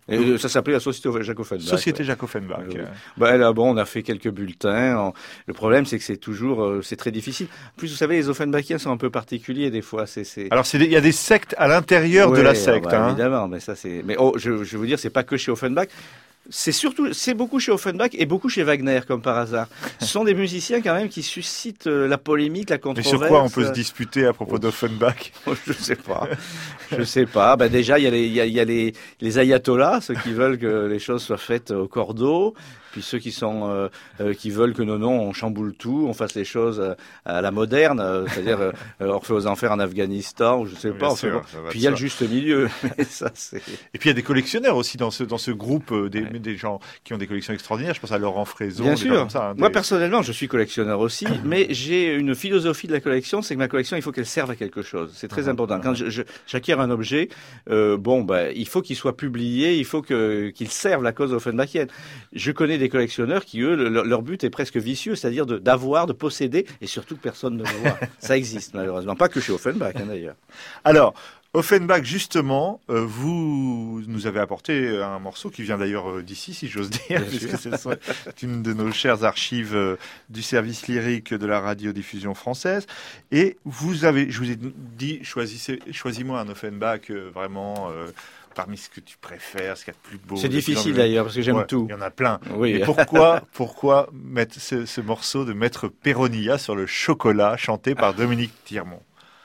Et ça s'appelait la Société Jacques Offenbach. Société ouais. Jacques Offenbach. Euh, bah, là, bon, on a fait quelques bulletins. On... Le problème, c'est que c'est toujours, euh, c'est très difficile. En plus, vous savez, les Offenbachiens sont un peu particuliers des fois. C'est, c'est... Alors, il y a des sectes à l'intérieur ouais, de la secte. Bah, hein. Évidemment, mais ça c'est. Mais oh, je, je veux dire, c'est pas que chez Offenbach. C'est surtout, c'est beaucoup chez Offenbach et beaucoup chez Wagner, comme par hasard. Ce sont des musiciens quand même qui suscitent euh, la polémique, la Mais controverse. sur quoi on peut se disputer à propos Oh. d'Offenbach? Je sais pas. Je sais pas. Ben déjà, il y a les, il y a, il y a les, les ayatollahs, ceux qui veulent que les choses soient faites au cordeau. Puis ceux qui sont, euh, euh, qui veulent que non, non, on chamboule tout, on fasse les choses euh, à la moderne, euh, c'est-à-dire euh, Orphée aux enfers en Afghanistan, ou je sais Bien pas. sûr, Enfin, ça bon. va Puis de il y a soi. le juste milieu. Mais ça, c'est... Et puis il y a des collectionneurs aussi dans ce dans ce groupe, euh, des, Ouais. des gens qui ont des collections extraordinaires. Je pense à Laurent Fraison. Bien des gens sûr. comme ça, hein, Moi, des- personnellement, je suis collectionneur aussi, mais j'ai une philosophie de la collection, c'est que ma collection, il faut qu'elle serve à quelque chose. C'est très Mhm. important. Quand je, je, j'acquiers un objet, euh, bon, ben, il faut qu'il soit publié, il faut que, qu'il serve la cause offenbachienne. Je connais des collectionneurs qui, eux, le- leur but est presque vicieux, c'est-à-dire de, d'avoir, de posséder, et surtout que personne ne le voit. Ça existe, malheureusement. Pas que chez Offenbach, hein, d'ailleurs. Alors, Offenbach, justement, euh, vous nous avez apporté un morceau qui vient d'ailleurs euh, d'ici, si j'ose dire, Bien puisque sûr. c'est une de nos chères archives euh, du service lyrique de la radiodiffusion française. Et vous avez, je vous ai dit, choisissez, choisis-moi un Offenbach euh, vraiment euh, parmi ce que tu préfères, ce qu'il y a de plus beau. C'est de plus difficile, emblématique. d'ailleurs, parce que j'aime Ouais, tout. Il y en a plein. Oui. Et pourquoi, pourquoi mettre ce, ce morceau de Maître Péronilla sur le chocolat, chanté par Dominique Tirmont?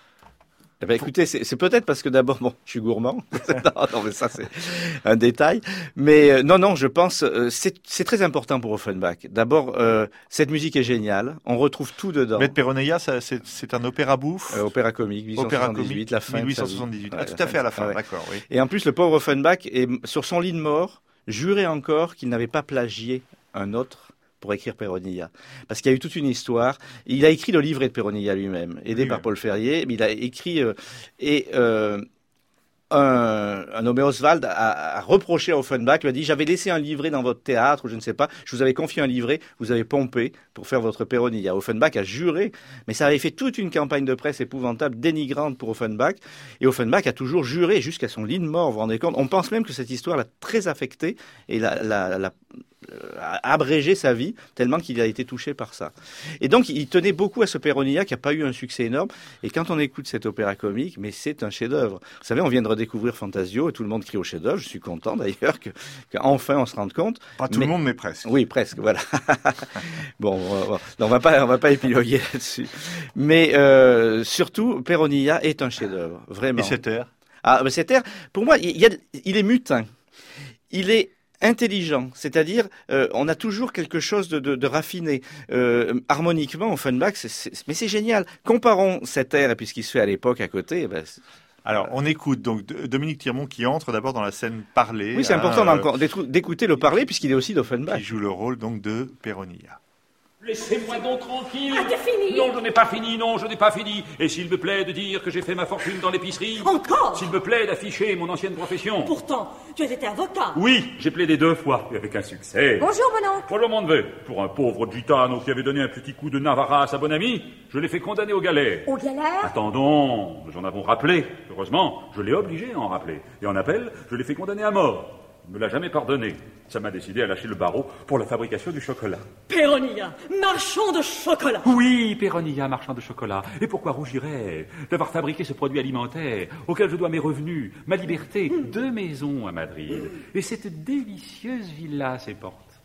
Eh ben, écoutez, c'est, c'est peut-être parce que d'abord, bon, je suis gourmand. non, non, mais ça, c'est un détail. Mais euh, non, non, je pense, euh, c'est, c'est très important pour Offenbach. D'abord, euh, cette musique est géniale. On retrouve tout dedans. Maître Péronilla, ça, c'est, c'est un opéra bouffe. Euh, opéra comique, Opéra dix-huit cent soixante-dix-huit, comique, la fin. de dix-huit cent sa vie. soixante-dix-huit. Ouais, Ah, tout à fait à la fin, Ah ouais. d'accord, oui. Et en plus, le pauvre Offenbach est sur son lit de mort, juré encore qu'il n'avait pas plagié un autre pour écrire Péronilla. Parce qu'il y a eu toute une histoire. Il a écrit le livret de Péronilla lui-même, aidé Oui, par oui. Paul Ferrier. Mais il a écrit euh, et euh, un, un nommé Oswald a, a reproché à Offenbach, lui a dit: j'avais laissé un livret dans votre théâtre, ou je ne sais pas, je vous avais confié un livret, vous avez pompé pour faire votre Péronilla. Offenbach a juré, mais ça avait fait toute une campagne de presse épouvantable, dénigrante pour Offenbach, et Offenbach a toujours juré jusqu'à son lit de mort, vous vous rendez compte. On pense même que cette histoire l'a très affecté et l'a, l'a, l'a a abrégé sa vie tellement qu'il a été touché par ça. Et donc il tenait beaucoup à ce Péronilla qui n'a pas eu un succès énorme. Et quand on écoute cet opéra comique, mais c'est un chef-d'œuvre. Vous savez, on vient de redécouvrir Fantasio et tout le monde crie au chef-d'œuvre. Je suis content d'ailleurs que qu'enfin on se rende compte. Pas tout Mais- le monde, mais presque. Oui, presque, voilà. bon, on va, on va pas, on va pas épiloguer là-dessus. Mais euh, surtout, Péronilla est un chef-d'œuvre, vraiment. Et cet air? Ah, mais cet air, pour moi, il, y a, il est mutin. Il est intelligent, c'est-à-dire euh, on a toujours quelque chose de, de, de raffiné. Euh, harmoniquement, Offenbach, c'est, c'est, mais c'est génial. Comparons cet air et puis ce qui se fait à l'époque à côté. Eh ben, c'est- Alors, on écoute donc D- Dominique Tirmont qui entre d'abord dans la scène parlée. oui, c'est hein, important euh, d'encore d'étrou- d'écouter le parler puisqu'il est aussi d'Offenbach. qui joue le rôle donc de Péronilla. Laissez-moi donc tranquille. Ah, t'as fini? Non, je n'ai pas fini, non, je n'ai pas fini. Et s'il me plaît de dire que j'ai fait ma fortune dans l'épicerie. Encore? S'il me plaît d'afficher mon ancienne profession. Pourtant, tu as été avocat. Oui, j'ai plaidé deux fois, et avec un succès. Bonjour, mon oncle. Pour le monde veut. Pour un pauvre gitano qui avait donné un petit coup de Navarra à sa bonne amie, je l'ai fait condamner aux galères. Aux galères? Attendons, nous en avons rappelé. Heureusement, je l'ai obligé à en rappeler. Et en appel, je l'ai fait condamner à mort. Il ne me l'a jamais pardonné. Ça m'a décidé à lâcher le barreau pour la fabrication du chocolat. Péronilla, marchand de chocolat. Oui, Péronilla, marchand de chocolat. Et pourquoi rougirais d'avoir fabriqué ce produit alimentaire auquel je dois mes revenus, ma liberté, deux maisons à Madrid et cette délicieuse villa à ses portes.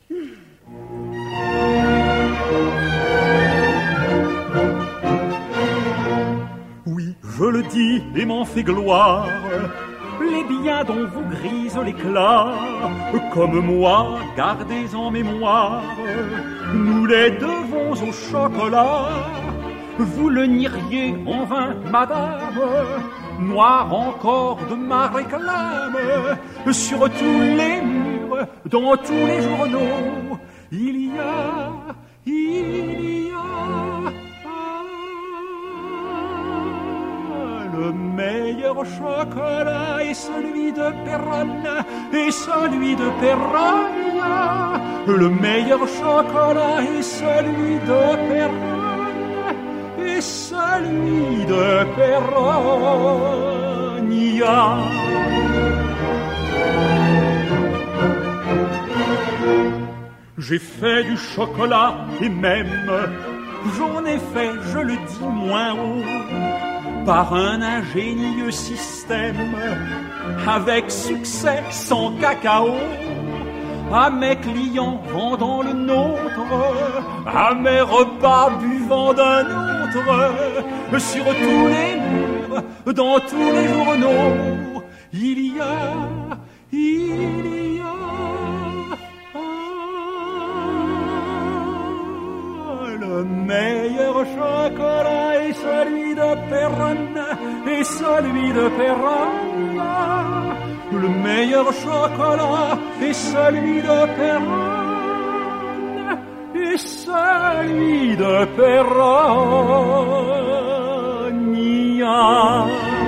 Oui, je le dis et m'en fais gloire, les biens dont vous grise l'éclat, comme moi, gardez en mémoire, nous les devons au chocolat. Vous le nieriez en vain, madame, noir encore de ma réclame, sur tous les murs, dans tous les journaux, il y a, il y a... Le meilleur chocolat est celui de Péronne, et celui de Péronne. Le meilleur chocolat est celui de Péronne, et celui de Péronne. J'ai fait du chocolat et même j'en ai fait, je le dis moins haut, par un ingénieux système, avec succès sans cacao. À mes clients vendant le nôtre, à mes repas buvant d'un autre, sur tous les murs, dans tous les journaux, il y a, il y a ah, le meilleur chocolat est celui de Péronne, et celui de Péronne. Le meilleur chocolat est celui de Péronne, et celui de Péronne.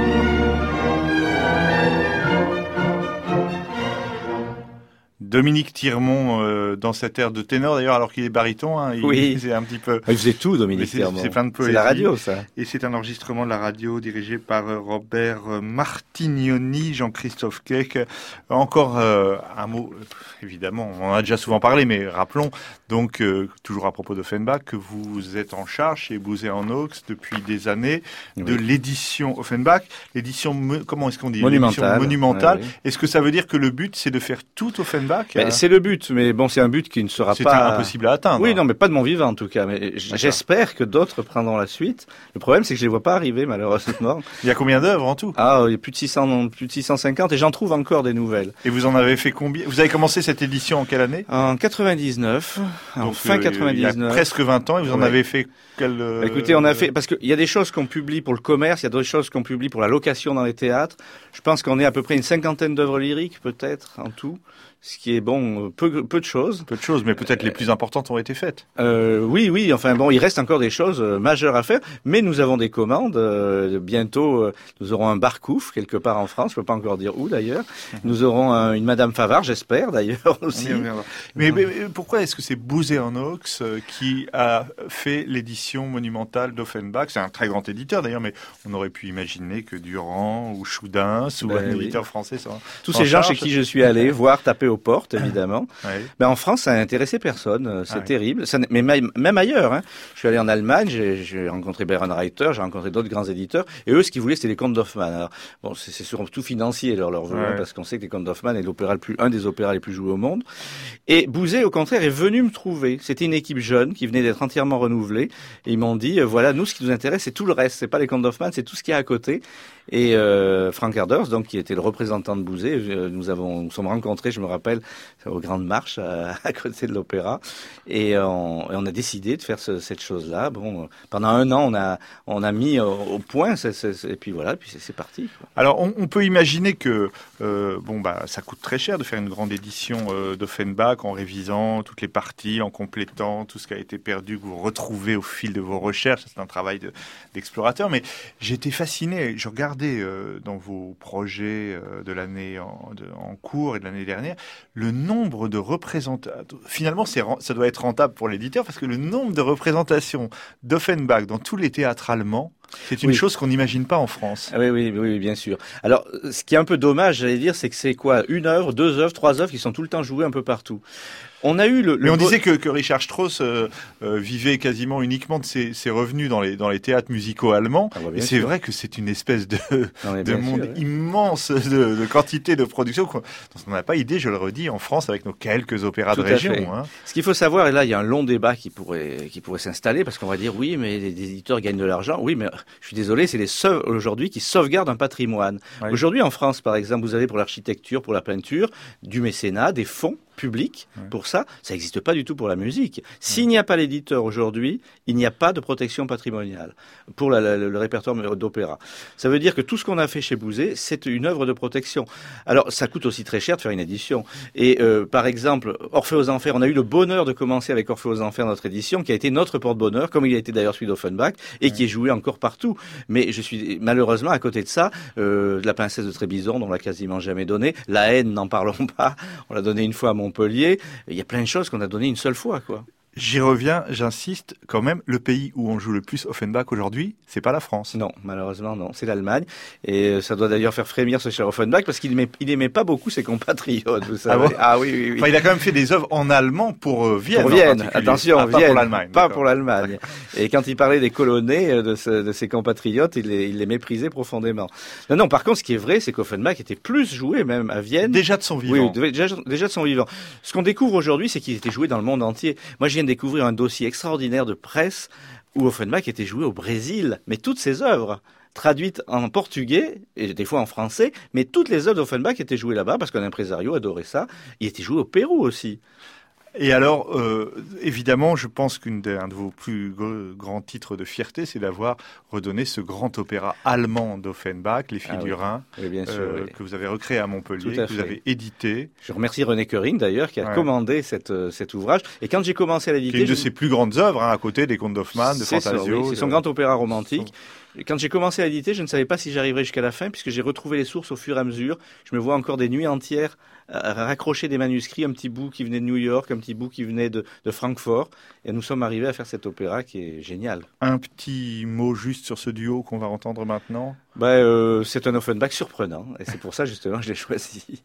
Dominique Tirmont euh, dans cette ère de ténor d'ailleurs, alors qu'il est baryton, hein, il, oui. c'est un petit peu. Il faisait tout, Dominique c'est, Tirmont. C'est plein de poésie. C'est la radio, ça. Et c'est un enregistrement de la radio dirigé par euh, Robert Martignoni, Jean-Christophe Keck. Encore euh, un mot, euh, évidemment, on en a déjà souvent parlé, mais rappelons donc euh, toujours à propos d'Offenbach que vous êtes en charge chez Bouzet en Aux depuis des années oui. de l'édition Offenbach, l'édition comment est-ce qu'on dit monumentale. monumentale. Ouais, oui. Est-ce que ça veut dire que le but c'est de faire tout Offenbach? Ben, c'est le but, mais bon, c'est un but qui ne sera c'est pas... C'est impossible à atteindre. Oui, non, mais pas de mon vivant, en tout cas. Mais j'espère que d'autres prendront la suite. Le problème, c'est que je les vois pas arriver, malheureusement. Il y a combien d'œuvres en tout? Ah, il y a plus de six cents, plus de six cent cinquante, et j'en trouve encore des nouvelles. Et vous en avez fait combien? Vous avez commencé cette édition en quelle année? En quatre-vingt-dix-neuf. En Donc, fin euh, quatre-vingt-dix-neuf. Il y a presque vingt ans, et vous en ouais. avez fait quel... Euh... Écoutez, on a fait... Parce qu'il y a des choses qu'on publie pour le commerce, il y a d'autres choses qu'on publie pour la location dans les théâtres. Je pense qu'on est à peu près une cinquantaine d'œuvres lyriques, peut-être, en tout. Ce qui est bon, peu, peu de choses. Peu de choses, mais peut-être les plus importantes ont été faites. Euh, oui, oui, enfin bon, il reste encore des choses euh, majeures à faire, mais nous avons des commandes. Euh, bientôt, euh, nous aurons un Barcouf, quelque part en France, je peux pas encore dire où d'ailleurs. Nous aurons un, une Madame Favard, j'espère d'ailleurs aussi. Mais, mais, mais pourquoi est-ce que c'est Bouzet en Aux euh, qui a fait l'édition monumentale d'Offenbach? C'est un très grand éditeur d'ailleurs, mais on aurait pu imaginer que Durand ou Choudens ou ben, un oui. éditeur français soit tous ces gens chez qui je suis allé voir taper aux portes, évidemment. Oui. Ben, en France, ça n'a intéressé personne. C'est ah, terrible. Oui. Ça, mais même ailleurs. Hein. Je suis allé en Allemagne, j'ai, j'ai rencontré Bärenreiter, j'ai rencontré d'autres grands éditeurs. Et eux, ce qu'ils voulaient, c'était les contes d'Hoffmann. Alors, bon, c'est, c'est surtout financier, leur, leur vœu, ouais. hein, parce qu'on sait que les contes d'Hoffmann est l'opéra le plus, un des opéras les plus joués au monde. Et Bouzet, au contraire, est venu me trouver. C'était une équipe jeune qui venait d'être entièrement renouvelée. Et ils m'ont dit, euh, voilà, nous, ce qui nous intéresse, c'est tout le reste. C'est pas les contes d'Hoffmann, c'est tout ce qu'il y a à côté. Et euh, Frank Erders, donc, qui était le représentant de Bouzet, euh, nous avons, nous sommes rencontrés, je me rappelle, aux Grandes Marches à, à côté de l'opéra, et on, et on a décidé de faire ce, cette chose-là. Bon, pendant un an, on a on a mis au, au point, c'est, c'est, et puis voilà, puis c'est, c'est parti. Quoi. Alors, on, on peut imaginer que euh, bon bah ça coûte très cher de faire une grande édition euh, d'Offenbach en révisant toutes les parties, en complétant tout ce qui a été perdu, que vous retrouvez au fil de vos recherches. C'est un travail de, d'explorateur, mais j'ai été fasciné. Je regardais euh, dans vos projets euh, de l'année en, de, en cours et de l'année dernière le nombre de représentations. Finalement, c'est, ça doit être rentable pour l'éditeur parce que le nombre de représentations d'Offenbach dans tous les théâtres allemands, c'est une oui. chose qu'on n'imagine pas en France. Ah oui, oui, oui, bien sûr. Alors, ce qui est un peu dommage, j'allais dire, c'est que c'est quoi, une œuvre, deux œuvres, trois œuvres qui sont tout le temps jouées un peu partout. On a eu le, le Mais on beau... disait que, que Richard Strauss euh, euh, vivait quasiment uniquement de ses, ses revenus dans les, dans les théâtres musicaux allemands. Ah bah et c'est sûr. Vrai que c'est une espèce de, non, de monde sûr, ouais. immense de, de quantité de production dont on n'a pas idée, je le redis, en France avec nos quelques opéras Tout de région. Hein. Ce qu'il faut savoir, et là il y a un long débat qui pourrait, qui pourrait s'installer, parce qu'on va dire oui, mais les éditeurs gagnent de l'argent. Oui, mais je suis désolé, c'est les seuls aujourd'hui qui sauvegardent un patrimoine. Oui. Aujourd'hui en France, par exemple, vous avez pour l'architecture, pour la peinture, du mécénat, des fonds public ouais. pour ça, ça n'existe pas du tout pour la musique. S'il ouais. n'y a pas l'éditeur aujourd'hui, il n'y a pas de protection patrimoniale pour la, la, le répertoire d'opéra. Ça veut dire que tout ce qu'on a fait chez Bouzet, c'est une œuvre de protection. Alors, ça coûte aussi très cher de faire une édition. Et euh, par exemple, Orphée aux Enfers, on a eu le bonheur de commencer avec Orphée aux Enfers, notre édition, qui a été notre porte-bonheur, comme il a été d'ailleurs celui d'Offenbach, et ouais. qui est joué encore partout. Mais je suis malheureusement à côté de ça, euh, La Princesse de Trébizonde, on l'a quasiment jamais donné. La Haine, n'en parlons pas. On l'a donné une fois à Montpellier. Il y a plein de choses qu'on a données une seule fois, quoi. J'y reviens, j'insiste, quand même, le pays où on joue le plus Offenbach aujourd'hui, c'est pas la France. Non, malheureusement non, c'est l'Allemagne. Et ça doit d'ailleurs faire frémir ce cher Offenbach parce qu'il aimait, il aimait pas beaucoup ses compatriotes, vous savez. Ah, bon ah oui, oui, oui. Enfin, il a quand même fait des œuvres en allemand pour euh, Vienne. Pour Vienne, en attention, ah, Vienne, pas pour l'Allemagne. Pas d'accord. pour l'Allemagne. Et quand il parlait des Colonnais, de, ce, de ses compatriotes, il les, il les méprisait profondément. Non, non, par contre, ce qui est vrai, c'est qu'Offenbach était plus joué même à Vienne. Déjà de son vivant. Oui, déjà, déjà de son vivant. Ce qu'on découvre aujourd'hui, c'est qu'il était joué dans le monde entier. Moi, je viens de découvrir un dossier extraordinaire de presse où Offenbach était joué au Brésil, mais toutes ses œuvres traduites en portugais et des fois en français, mais toutes les œuvres d'Offenbach étaient jouées là-bas parce qu'un impresario adorait ça. Il était joué au Pérou aussi. Et alors, euh, évidemment, je pense qu'un de, de vos plus g- grands titres de fierté, c'est d'avoir redonné ce grand opéra allemand d'Offenbach, Les Filles Ah du oui. Rhin, Oui, bien sûr, euh, oui. que vous avez recréé à Montpellier, Tout à que vous fait. avez édité, Je remercie René Coering d'ailleurs qui a Ouais. commandé cette, euh, cet ouvrage. Et quand j'ai commencé à qui l'éditer, est une de je- ses plus grandes œuvres, hein, à côté des contes d'Hoffmann, de C'est ça, Fantasio. oui, c'est son de- grand opéra romantique. Et quand j'ai commencé à l'éditer, je ne savais pas si j'arriverais jusqu'à la fin, puisque j'ai retrouvé les sources au fur et à mesure. Je me vois encore des nuits entières à raccrocher des manuscrits, un petit bout qui venait de New York, un petit bout qui venait de, de Francfort. Et nous sommes arrivés à faire cet opéra qui est génial. Un petit mot juste sur ce duo qu'on va entendre maintenant. Bah, euh, c'est un Offenbach surprenant, et c'est pour ça justement que je l'ai choisi.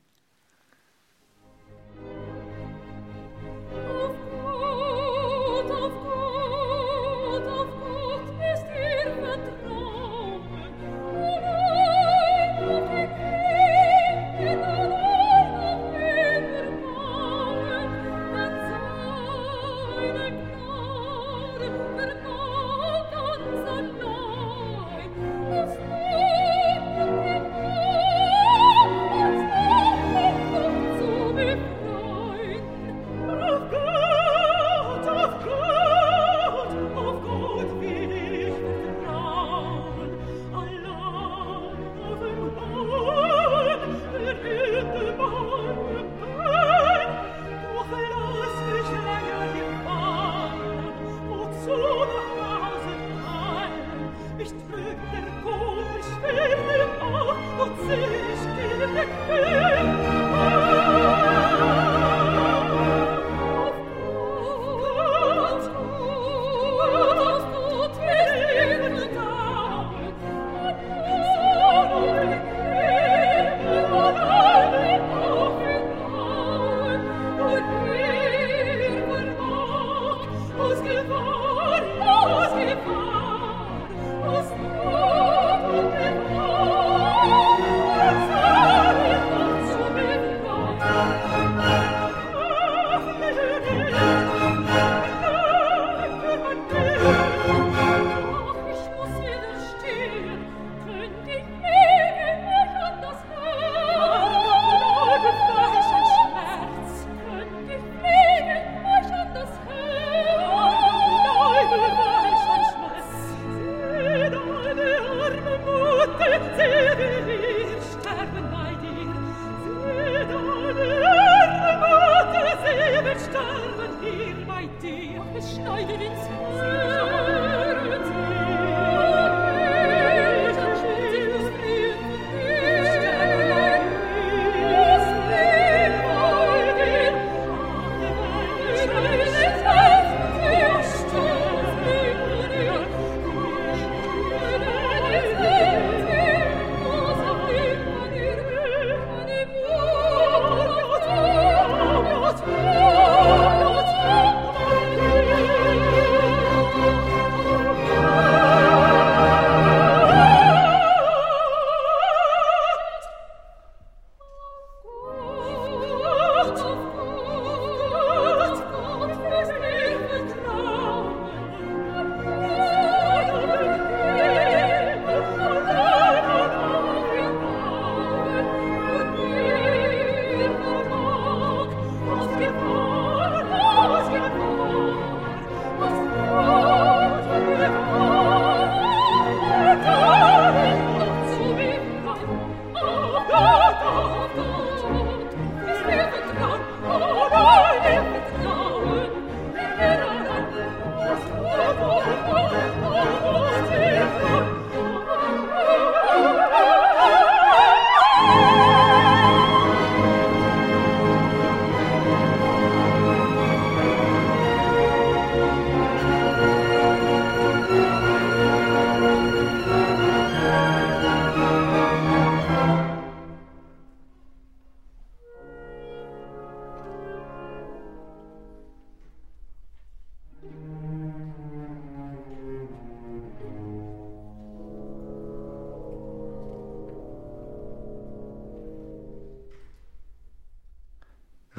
Oh,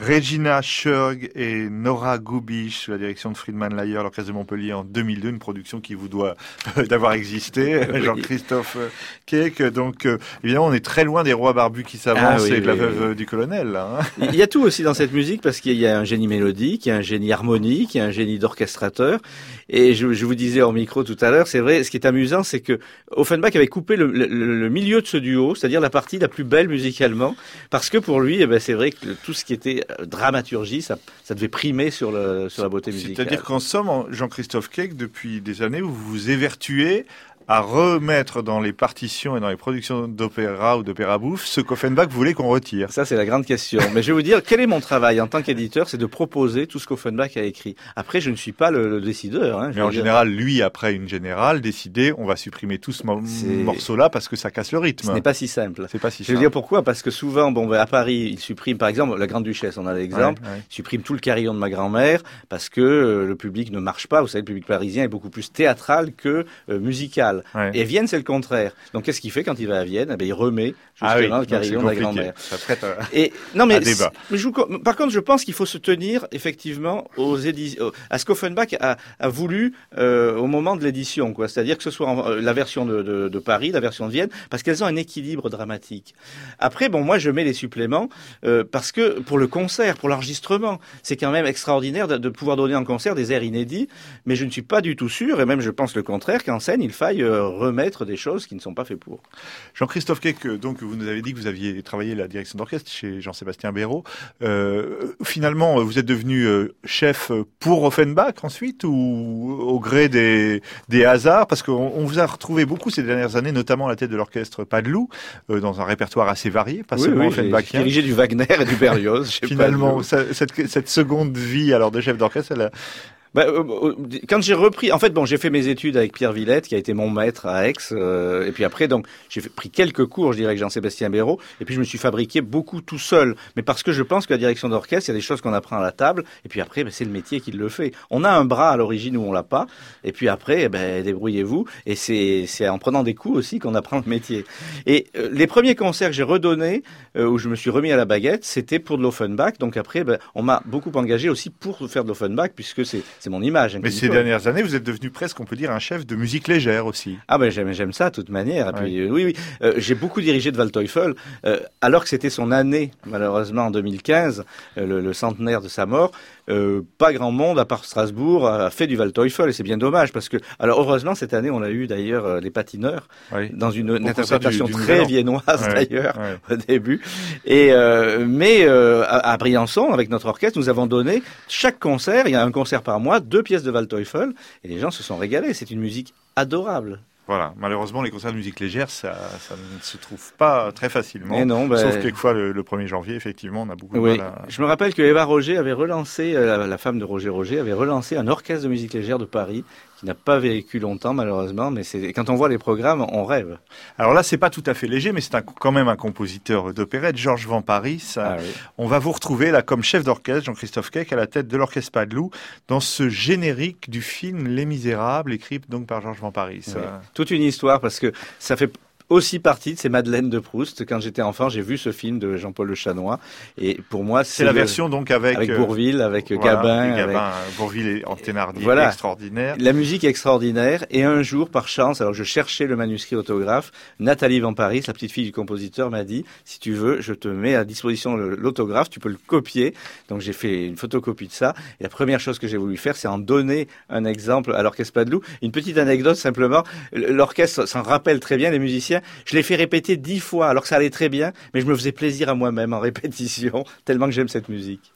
Regina Schurg et Nora Gubisch sous la direction de Friedman Layer, l'Orchestre de Montpellier en deux mille deux, une production qui vous doit euh, d'avoir existé, Jean-Christophe Keck. Donc euh, évidemment, on est très loin des rois barbus qui s'avancent ah, oui, et de la oui, veuve oui. du colonel. Là, hein. Il y a tout aussi dans cette musique parce qu'il y a un génie mélodique, il y a un génie harmonique, il y a un génie d'orchestrateur. Et je, je vous disais en micro tout à l'heure, c'est vrai, ce qui est amusant, c'est que Offenbach avait coupé le, le, le milieu de ce duo, c'est-à-dire la partie la plus belle musicalement, parce que pour lui, eh ben, c'est vrai que tout ce qui était dramaturgie, ça, ça devait primer sur, le, sur la beauté musicale. C'est-à-dire qu'en somme, Jean-Christophe Keck, depuis des années, vous vous évertuez à remettre dans les partitions et dans les productions d'opéra ou d'opéra bouffe ce qu'Offenbach voulait qu'on retire. Ça, c'est la grande question. Mais je vais vous dire, quel est mon travail en tant qu'éditeur, c'est de proposer tout ce qu'Offenbach a écrit. Après, je ne suis pas le, le décideur. Hein, Mais en dire. général, lui, après une générale, décidé, on va supprimer tout ce mo- morceau-là parce que ça casse le rythme. Ce n'est pas si simple. C'est pas si je simple. vais dire pourquoi, parce que souvent, bon, à Paris, il supprime, par exemple, la Grande Duchesse, on a l'exemple, ouais, ouais. il supprime tout le carillon de ma grand-mère parce que euh, le public ne marche pas. Vous savez, le public parisien est beaucoup plus théâtral que euh, musical. Ouais. Et Vienne, c'est le contraire. Donc, qu'est-ce qu'il fait quand il va à Vienne? Eh bien, il remet justement ah oui, le carillon de la grand-mère. Ça prête à, Et non, mais, à débat. mais je, par contre, je pense qu'il faut se tenir effectivement aux éditions, à ce qu'Offenbach a, a voulu euh, au moment de l'édition, quoi. C'est-à-dire que ce soit en, euh, la version de, de, de Paris, la version de Vienne, parce qu'elles ont un équilibre dramatique. Après, bon, moi, je mets les suppléments euh, parce que pour le concert, pour l'enregistrement, c'est quand même extraordinaire de, de pouvoir donner en concert des airs inédits. Mais je ne suis pas du tout sûr, et même je pense le contraire, qu'en scène, il faille euh, remettre des choses qui ne sont pas faites pour. Jean-Christophe Keck, donc vous nous avez dit que vous aviez travaillé la direction d'orchestre chez Jean-Sébastien Béraud. Euh, finalement, vous êtes devenu euh, chef pour Offenbach ensuite ou au gré des, des hasards? Parce qu'on on vous a retrouvé beaucoup ces dernières années, notamment à la tête de l'orchestre Padeloup, euh, dans un répertoire assez varié, pas oui, seulement oui, Offenbachien. J'ai dirigé du Wagner et du Berlioz. Finalement, ça, cette, cette seconde vie alors de chef d'orchestre, elle a... Bah, euh, quand j'ai repris, en fait, bon, j'ai fait mes études avec Pierre Villette, qui a été mon maître à Aix, euh, et puis après, donc, j'ai fait, pris quelques cours, je dirais, avec Jean-Sébastien Béraud, et puis je me suis fabriqué beaucoup tout seul. Mais parce que je pense que la direction d'orchestre, il y a des choses qu'on apprend à la table, et puis après, ben, c'est le métier qui le fait. On a un bras à l'origine où on l'a pas, et puis après, ben, débrouillez-vous, et c'est, c'est en prenant des coups aussi qu'on apprend le métier. Et euh, les premiers concerts que j'ai redonnés, euh, où je me suis remis à la baguette, c'était pour de l'Offenbach. Donc après, ben, on m'a beaucoup engagé aussi pour faire de l'Offenbach, puisque c'est, c'est mon image. Mais ces dernières années, vous êtes devenu presque, on peut dire, un chef de musique légère aussi. Ah ben j'aime, j'aime ça de toute manière. Et puis, ouais. euh, oui, oui, euh, j'ai beaucoup dirigé de Waldteufel, euh, alors que c'était son année, malheureusement en deux mille quinze, euh, le, le centenaire de sa mort. Euh, pas grand monde, à part Strasbourg, a fait du Waldteufel, et c'est bien dommage, parce que, alors heureusement, cette année, on a eu d'ailleurs euh, les patineurs, oui. dans une, une interprétation du, du très viennoise ouais, d'ailleurs, ouais. au début. Et, euh, mais euh, à, à Briançon, avec notre orchestre, nous avons donné, chaque concert, il y a un concert par mois, deux pièces de Waldteufel, et les gens se sont régalés. C'est une musique adorable. Voilà, malheureusement, les concerts de musique légère, ça, ça ne se trouve pas très facilement. Et non, ben... Sauf quelquefois le, le premier janvier, effectivement, on a beaucoup de oui. mal à... Je me rappelle que Eva Roger avait relancé, la, la femme de Roger Roger, avait relancé un orchestre de musique légère de Paris, qui n'a pas vécu longtemps, malheureusement, mais c'est, quand on voit les programmes, on rêve. Alors là, c'est pas tout à fait léger, mais c'est un, quand même un compositeur d'opérette, Georges Van Paris. Ah, oui. On va vous retrouver là comme chef d'orchestre, Jean-Christophe Keck, à la tête de l'orchestre Padeloup, dans ce générique du film Les Misérables, écrit donc par Georges Van Paris. Oui. Toute une histoire, parce que ça fait aussi partie de ces Madeleines de Proust. Quand j'étais enfant, j'ai vu ce film de Jean-Paul Le Chanois, et pour moi, c'est, c'est la le... version donc avec avec Bourvil, avec voilà, Gabin, Gabin, avec... Bourvil en Thénardier, voilà. extraordinaire. La musique est extraordinaire, et un jour, par chance, alors je cherchais le manuscrit autographe, Nathalie Van Paris, la petite fille du compositeur, m'a dit, si tu veux, je te mets à disposition l'autographe, tu peux le copier. Donc j'ai fait une photocopie de ça, et la première chose que j'ai voulu faire, c'est en donner un exemple à l'orchestre Padeloup. Une petite anecdote simplement, l'orchestre s'en rappelle très bien, les musiciens, je l'ai fait répéter dix fois, alors que ça allait très bien, mais je me faisais plaisir à moi-même en répétition, tellement que j'aime cette musique.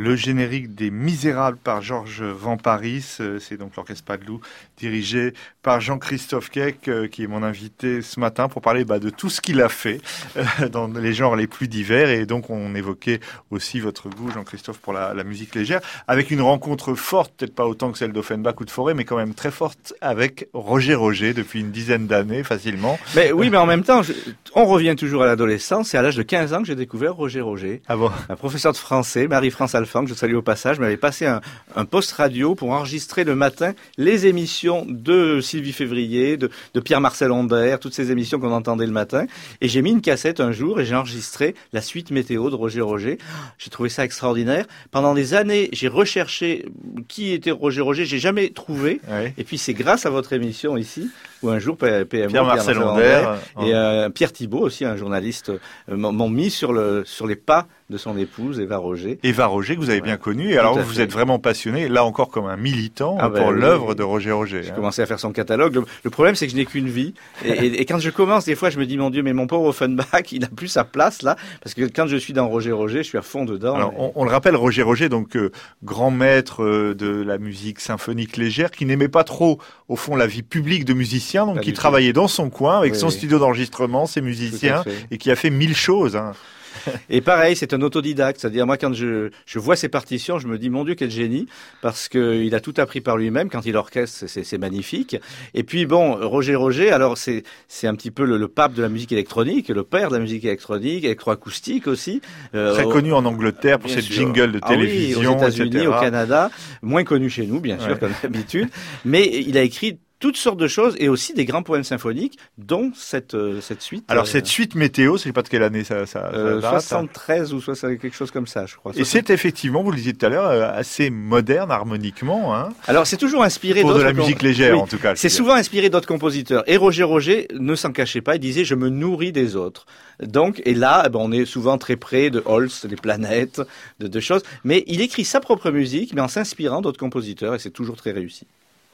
le générique des Misérables par Georges Van Paris. C'est donc l'orchestre Padeloup dirigé par Jean-Christophe Keck, qui est mon invité ce matin pour parler bah, de tout ce qu'il a fait euh, dans les genres les plus divers. Et donc on évoquait aussi votre goût, Jean-Christophe, pour la, la musique légère, avec une rencontre forte, peut-être pas autant que celle d'Offenbach ou de Fauré, mais quand même très forte avec Roger Roger depuis une dizaine d'années facilement. Mais oui, mais en même temps, je, on revient toujours à l'adolescence. C'est à l'âge de quinze ans que j'ai découvert Roger Roger. Ah bon? Un professeur de français, Marie-France Alphand, que je salue au passage, m'avait passé un, un post radio pour enregistrer le matin les émissions de Sylvie Février, de, de Pierre-Marcel Humbert, toutes ces émissions qu'on entendait le matin. Et j'ai mis une cassette un jour et j'ai enregistré la suite météo de Roger Roger. J'ai trouvé ça extraordinaire. Pendant des années, j'ai recherché qui était Roger Roger. J'ai jamais trouvé. Oui. Et puis c'est grâce à votre émission ici, où un jour P M O, Pierre-Marcel Humbert et euh, Pierre Thibault aussi, un journaliste, euh, m'ont mis sur le sur les pas de son épouse, Eva Roger. Eva Roger, que vous avez ouais. bien connue. Et alors, vous fait. êtes vraiment passionné, là encore comme un militant, ah pour ben, l'œuvre oui. de Roger Roger. J'ai hein. commencé à faire son catalogue. Le, le problème, c'est que je n'ai qu'une vie. Et, et, et quand je commence, des fois, je me dis, mon Dieu, mais mon pauvre Offenbach, il n'a plus sa place là. Parce que quand je suis dans Roger Roger, je suis à fond dedans. Alors, et... on, on le rappelle, Roger Roger, donc euh, grand maître euh, de la musique symphonique légère, qui n'aimait pas trop, au fond, la vie publique de musicien, donc pas qui travaillait tout. dans son coin, avec oui, son oui. studio d'enregistrement, ses musiciens, et qui a fait mille choses. Hein. Et pareil, c'est un autodidacte, c'est-à-dire moi quand je, je vois ses partitions, je me dis mon Dieu quel génie, parce que il a tout appris par lui-même. Quand il orchestre, c'est, c'est magnifique. Et puis bon, Roger Roger, alors c'est c'est un petit peu le, le pape de la musique électronique, le père de la musique électronique, électroacoustique aussi. Euh, Très connu en Angleterre pour ses jingles de ah télévision, oui, aux États-Unis, et cetera. Au Canada, moins connu chez nous bien sûr ouais. comme d'habitude. Mais il a écrit toutes sortes de choses et aussi des grands poèmes symphoniques, dont cette euh, cette suite. Alors euh, cette suite météo, je sais pas de quelle année ça ça, euh, ça date, soixante-treize hein. ou soixante quelque chose comme ça, je crois. Et c'est effectivement, vous le disiez tout à l'heure, assez moderne harmoniquement. Hein. Alors c'est toujours inspiré pour d'autres de la musique com... légère oui. en tout cas. C'est souvent inspiré d'autres compositeurs. Et Roger Roger ne s'en cachait pas, il disait je me nourris des autres. Donc et là, ben, on est souvent très près de Holst, des planètes, de, de choses. Mais il écrit sa propre musique, mais en s'inspirant d'autres compositeurs, et c'est toujours très réussi.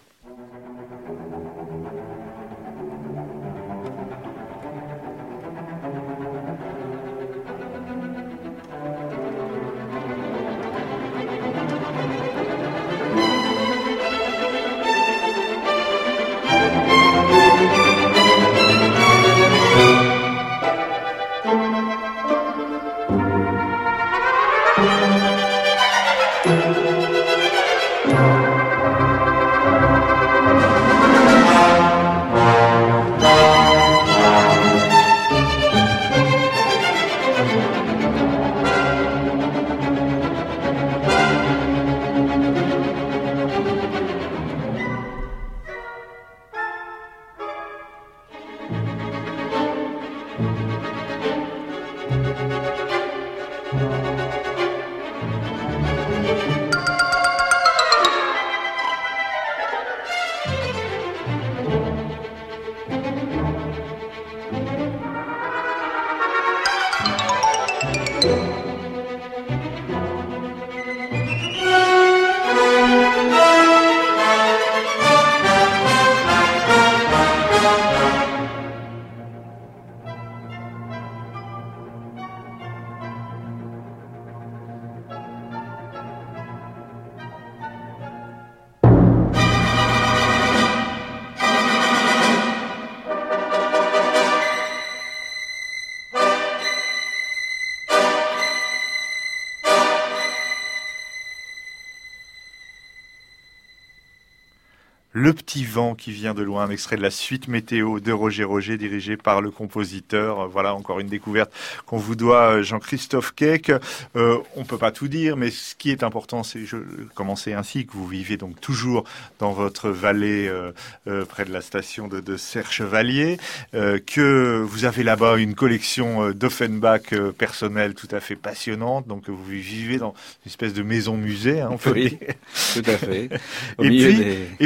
Le petit vent qui vient de loin, un extrait de la suite météo de Roger Roger, dirigé par le compositeur. Voilà, encore une découverte qu'on vous doit, Jean-Christophe Keck. Euh, on peut pas tout dire, mais ce qui est important, c'est je commencer ainsi, que vous vivez donc toujours dans votre vallée euh, euh, près de la station de, de Serre-Chevalier, euh, que vous avez là-bas une collection euh, d'Offenbach euh, personnelle tout à fait passionnante. Donc vous vivez dans une espèce de maison-musée, hein, on peut oui, dire. Tout à fait. et puis, des... et puis que vous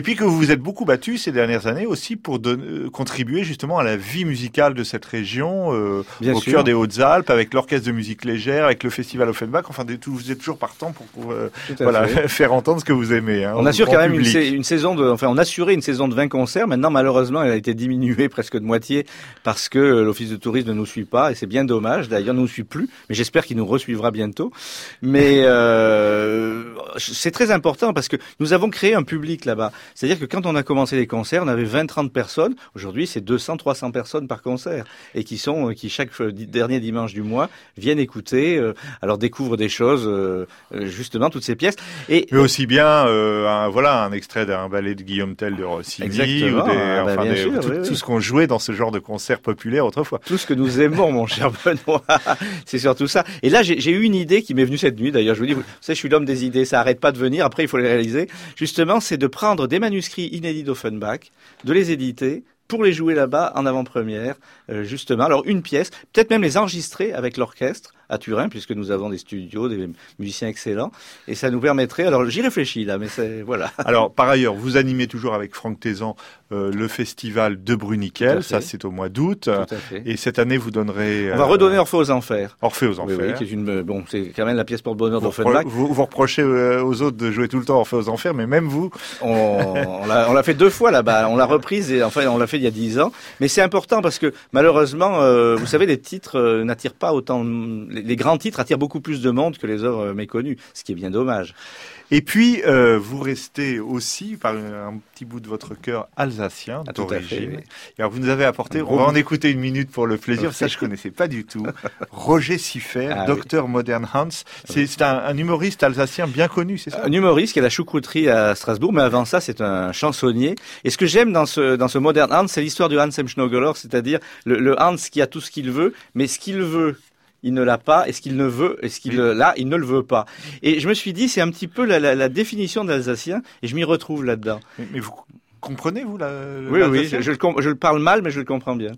vous êtes beaucoup battu ces dernières années aussi pour de, contribuer justement à la vie musicale de cette région, euh, au sûr. cœur des Hautes-Alpes, avec l'orchestre de musique légère, avec le festival Offenbach. Enfin, des, tout, vous êtes toujours partant pour, pour euh, voilà, faire entendre ce que vous aimez. Hein, on assure quand même une, public. une saison de, enfin, on assurait une saison de vingt concerts. Maintenant, malheureusement, elle a été diminuée presque de moitié parce que l'Office de tourisme ne nous suit pas, et c'est bien dommage. D'ailleurs, ne nous suit plus, mais j'espère qu'il nous resuivra bientôt. Mais euh, c'est très important parce que nous avons créé un public là-bas. C'est-à-dire que quand on a commencé les concerts, on avait vingt à trente personnes. Aujourd'hui, c'est deux cents à trois cents personnes par concert, et qui sont, qui chaque dernier dimanche du mois viennent écouter, euh, alors découvrent des choses, euh, justement toutes ces pièces. Et mais aussi bien, euh, un, voilà, un extrait d'un ballet de Guillaume Tell de Rossini, exactement, ou des, ah, bah, enfin, des, sûr, tout, oui, tout oui. ce qu'on jouait dans ce genre de concert populaire autrefois. Tout ce que nous aimons, mon cher Benoît, c'est surtout ça. Et là, j'ai, j'ai eu une idée qui m'est venue cette nuit. D'ailleurs, je vous dis, vous savez, je suis l'homme des idées, ça arrête pas de venir. Après, il faut les réaliser. Justement, c'est de prendre des manuscrits inédits d'Offenbach, de les éditer, pour les jouer là-bas en avant-première, euh, justement. Alors, une pièce, peut-être même les enregistrer avec l'orchestre à Turin, puisque nous avons des studios, des musiciens excellents, et ça nous permettrait, alors j'y réfléchis là, mais c'est, voilà. Alors, par ailleurs, vous animez toujours avec Franck Tézan euh, le festival de Bruniquel, ça c'est au mois d'août, Tout à fait. Et cette année vous donnerez... On va euh, redonner Orphée aux Enfers. Orphée aux Enfers. Oui, oui, qui est une, bon, c'est quand même la pièce porte-bonheur Vous, d'Offenbach. vous, vous reprochez euh, aux autres de jouer tout le temps Orphée aux Enfers, mais même vous... On, on, l'a, on l'a fait deux fois là-bas, on l'a reprise, et enfin on l'a fait il y a dix ans, mais c'est important parce que malheureusement, euh, vous savez, les titres euh, n'attirent pas autant, les, les grands titres attirent beaucoup plus de monde que les œuvres méconnues, ce qui est bien dommage. Et puis, euh, vous restez aussi, par un petit bout de votre cœur, alsacien Ah, tout à fait, d'origine. oui. Et alors, vous nous avez apporté, on va en écouter une minute pour le plaisir, Okay. ça je connaissais pas du tout, Roger Siffert, Ah, docteur Modern Hans. C'est, c'est un, un humoriste alsacien bien connu, c'est ça? Un humoriste qui a la choucrouterie à Strasbourg, mais avant ça, c'est un chansonnier. Et ce que j'aime dans ce, dans ce Modern Hans, c'est l'histoire du Hans im Schnogeler, c'est-à-dire le, le Hans qui a tout ce qu'il veut, mais ce qu'il veut, il ne l'a pas, et ce qu'il ne veut, et ce qu'il Oui. l'a, il ne le veut pas. Et je me suis dit, c'est un petit peu la, la, la définition d'Alsacien, et je m'y retrouve là-dedans. Mais, mais vous comprenez, vous, la, Oui, oui, l'alsacien je, je, le, com- je le parle mal, mais je le comprends bien.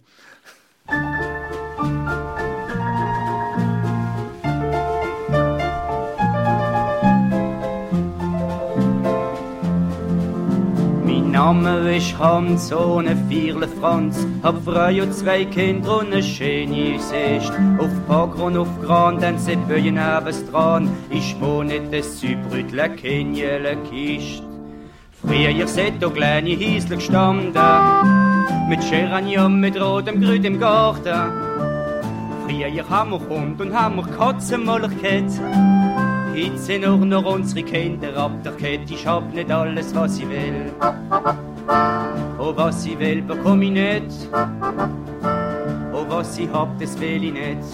Mein Name ist Hans, ohne viele Franz. Hab Frau und zwei Kinder und eine schöne Sicht. Auf Packer und auf Gran, dann sind Böjen nebendran. Ich wohne das Südbrütler Kenjele Kist. Früher seid da kleine Hiesler gestanden, mit Geranium, mit rotem Grün im Garten. Früher haben wir Hund und haben wir Katzenmolch gehabt. Heute sind auch noch unsere Kinder ab der Kette. Ich hab nicht alles, was ich will. Oh, was ich will, bekomm ich nicht. Oh, was ich hab, das will ich nicht.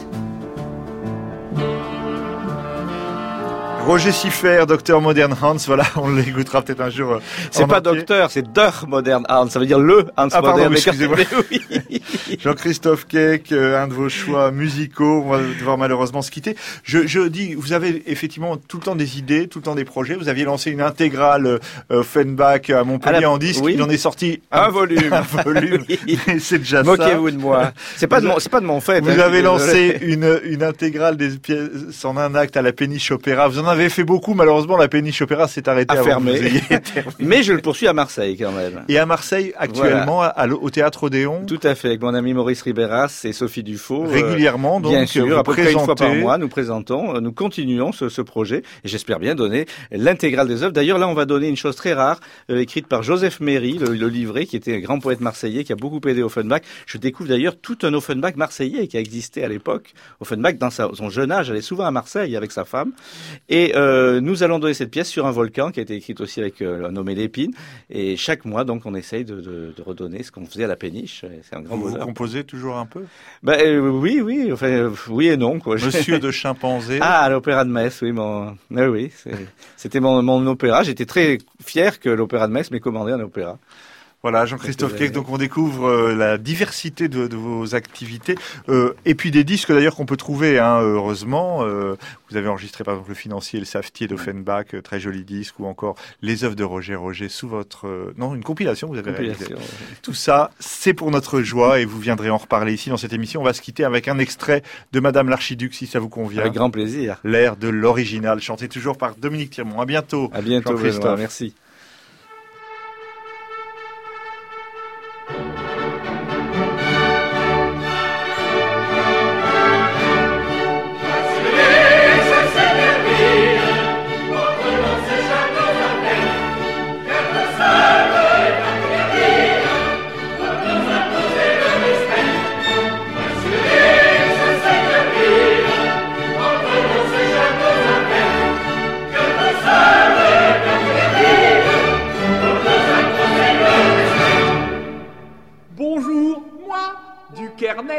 Roger Siffert, docteur Modern Hans, voilà, on l'écoutera peut-être un jour. C'est pas entier. docteur, c'est Der Modern Hans, ça veut dire le Hans Ah, pardon, moderne. excusez-moi. Oui. Jean-Christophe Keck, euh, un de vos choix musicaux, on va devoir malheureusement se quitter. Je, je dis, vous avez effectivement tout le temps des idées, tout le temps des projets. Vous aviez lancé une intégrale euh, Offenbach à Montpellier À la- en disque. oui. Il en est sorti Un volume. Un volume. Oui. Mais c'est déjà ça. Moquez-vous de moi. C'est pas de mon, c'est pas de mon fait. Vous hein, avez je suis lancé désolé. une, une intégrale des pièces en un acte à la Péniche Opéra. Vous en avez fait beaucoup. Malheureusement, la Péniche Opéra s'est arrêtée À avant fermer. que vous ayez terminé. Mais je le poursuis à Marseille quand même. Et à Marseille, actuellement, à l- au Théâtre Odéon, Tout à fait, avec mon ami Maurice Ribéras et Sophie Dufault. euh, régulièrement, donc, bien vous sûr, à peu près une fois par présentez- mois, nous présentons, euh, nous continuons ce, ce projet, et j'espère bien donner l'intégrale des œuvres. D'ailleurs, là, on va donner une chose très rare, euh, écrite par Joseph Méry, le, le livret, qui était un grand poète marseillais, qui a beaucoup aidé Offenbach. Je découvre d'ailleurs tout un Offenbach marseillais qui a existé à l'époque. Offenbach, dans sa, son jeune âge, allait souvent à Marseille avec sa femme. Et euh, nous allons donner cette pièce sur un volcan, qui a été écrite aussi avec euh, un nommé Lépine. Et chaque mois, donc, on essaye de, de, de redonner ce qu'on faisait à la Péniche. Et c'est un grand Vous, vous bonheur. composez toujours un peu? Ben, euh, oui, oui, enfin, euh, oui et non, quoi. Monsieur de Chimpanzé. Ah, à l'Opéra de Metz, oui, mon, oui, oui, c'est- c'était mon, mon opéra. J'étais très fier que l'Opéra de Metz m'ait commandé un opéra. Voilà, Jean-Christophe Quelques Keck, donc on découvre euh, la diversité de, de vos activités, euh, et puis des disques d'ailleurs qu'on peut trouver, hein, heureusement. Euh, vous avez enregistré par exemple le Financier et le Savetier d'Offenbach, euh, très joli disque, ou encore les œuvres de Roger Roger sous votre... euh, non, une compilation vous avez réalisée. Compilation. Tout ça, c'est pour notre joie, et vous viendrez en reparler ici dans cette émission. On va se quitter avec un extrait de Madame l'Archiduc, si ça vous convient. Avec grand plaisir. L'air de l'original, chanté toujours par Dominique Thiermont. À bientôt. À bientôt, Jean-Christophe. Benoît. Merci.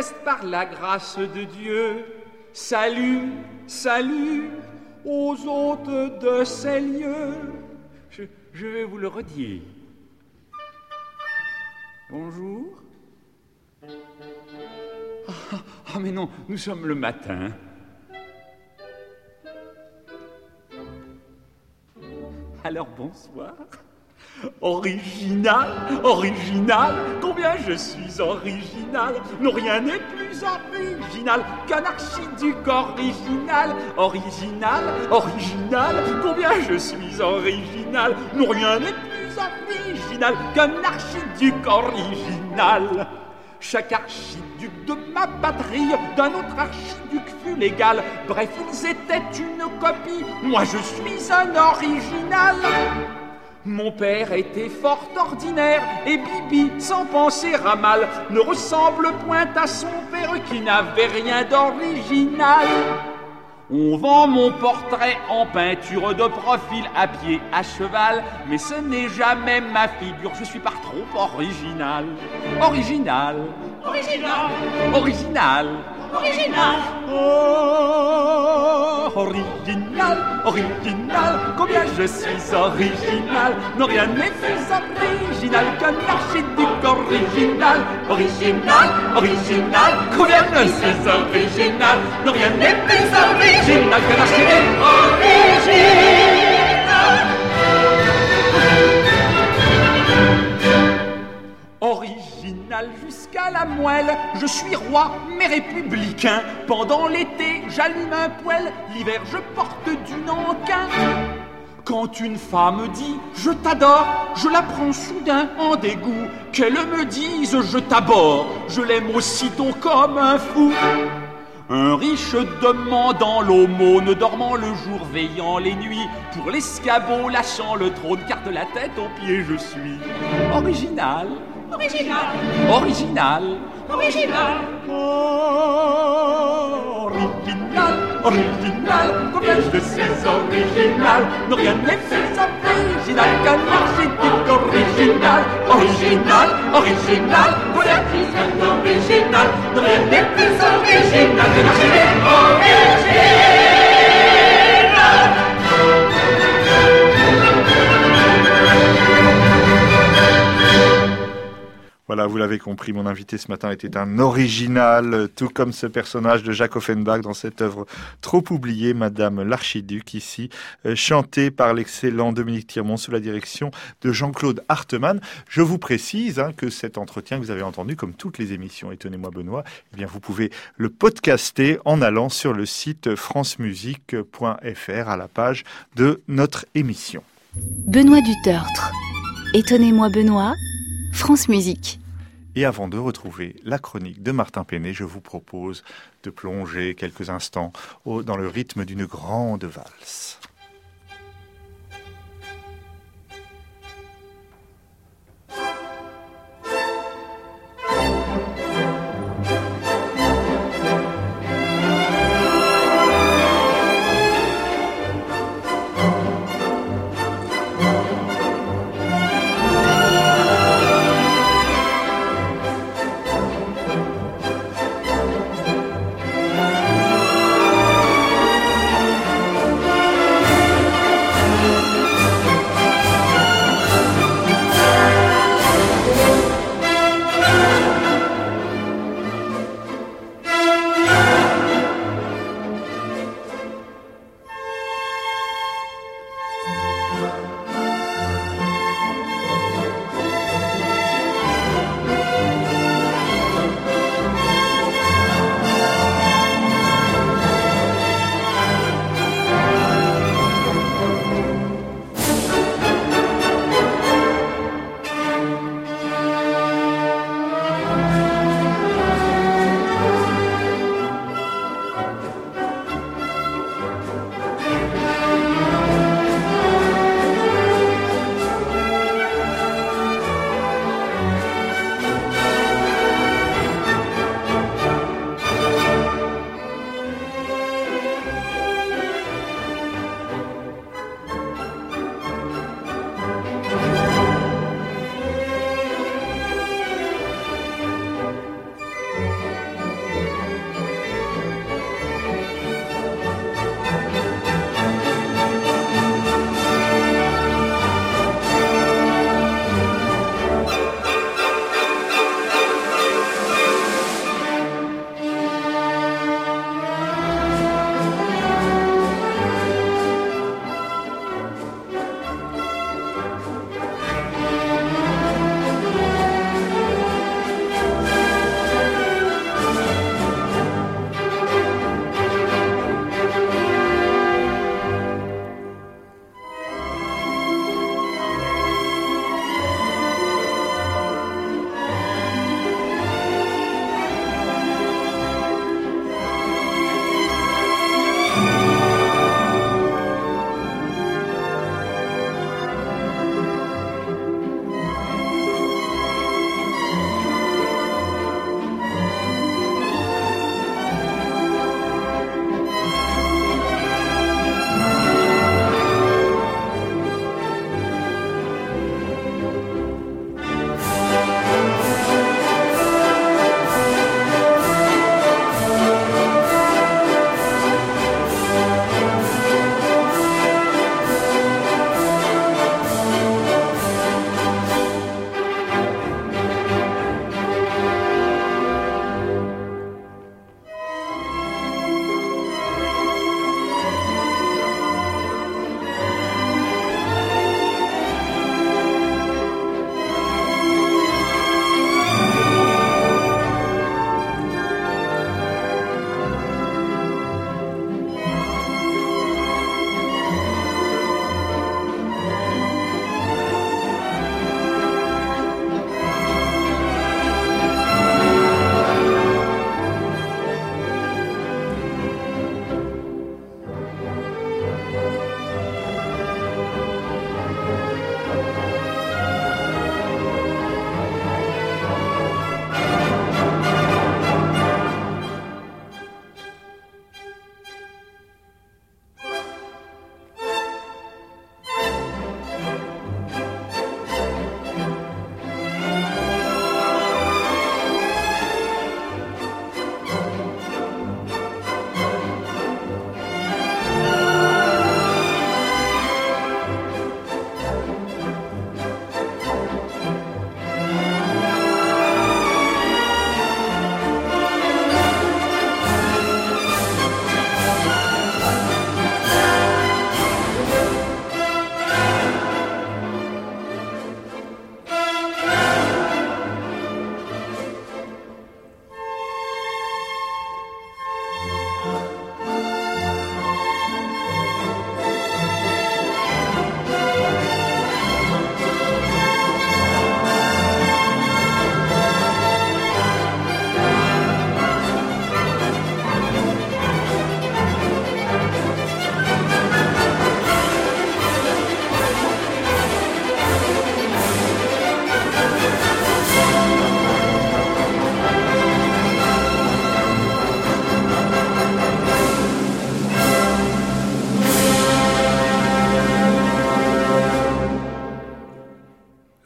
céleste par la grâce de Dieu. Salut, salut aux hôtes de ces lieux. Je, je vais vous le redire. Bonjour. Ah, oh, mais non, nous sommes le matin. Alors bonsoir. Original, original, combien je suis original. Non, rien n'est plus original qu'un archiduc original. Original, original, combien je suis original. Non, rien n'est plus original qu'un archiduc original. Chaque archiduc de ma patrie d'un autre archiduc fut l'égal. Bref, ils étaient une copie, moi je suis un original. Mon père était fort ordinaire et Bibi, sans penser à mal, ne ressemble point à son père qui n'avait rien d'original. On vend mon portrait en peinture de profil à pied, à cheval, mais ce n'est jamais ma figure, je suis par trop original. Original, original, original, original. Oh, original, original, combien je suis original. Non, rien n'est plus original qu'un archiduc original. Original, original, combien je suis original. Non, rien n'est plus original qu'un archiduc original. Original jusqu'à la moelle, je suis roi mais républicain. Pendant l'été, j'allume un poêle, l'hiver je porte du nankin. Quand une femme dit « je t'adore », je la prends soudain en dégoût. Qu'elle me dise « je t'abhorre », je l'aime aussitôt comme un fou. Un riche demandant l'aumône, dormant le jour, veillant les nuits, pour l'escabeau lâchant le trône, car de la tête aux pieds je suis original. Original, original, original, oh, original, original, combien je suis original. Non, rien n'est plus original qu'un archiduc original. Original, original, combien je suis original. Non, rien n'est plus original qu'un archiduc original. Voilà, vous l'avez compris, mon invité ce matin était un original, tout comme ce personnage de Jacques Offenbach dans cette œuvre trop oubliée, Madame l'Archiduc, ici, euh, chantée par l'excellent Dominique Tirmont sous la direction de Jean-Claude Hartemann. Je vous précise hein, que cet entretien que vous avez entendu, comme toutes les émissions Étonnez-moi Benoît, eh bien vous pouvez le podcaster en allant sur le site francemusique point f r à la page de notre émission. Benoît Dutertre. Étonnez-moi Benoît, France Musique. Et avant de retrouver la chronique de Martin Péné, je vous propose de plonger quelques instants au, dans le rythme d'une grande valse. Thank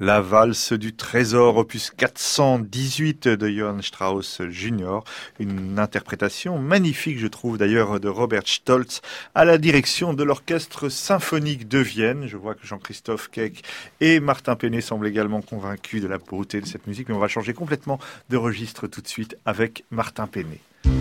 La valse du trésor, opus quatre cent dix-huit de Johann Strauss junior Une interprétation magnifique, je trouve d'ailleurs, de Robert Stolz à la direction de l'Orchestre symphonique de Vienne. Je vois que Jean-Christophe Keck et Martin Penet semblent également convaincus de la beauté de cette musique. Mais on va changer complètement de registre tout de suite avec Martin Penet.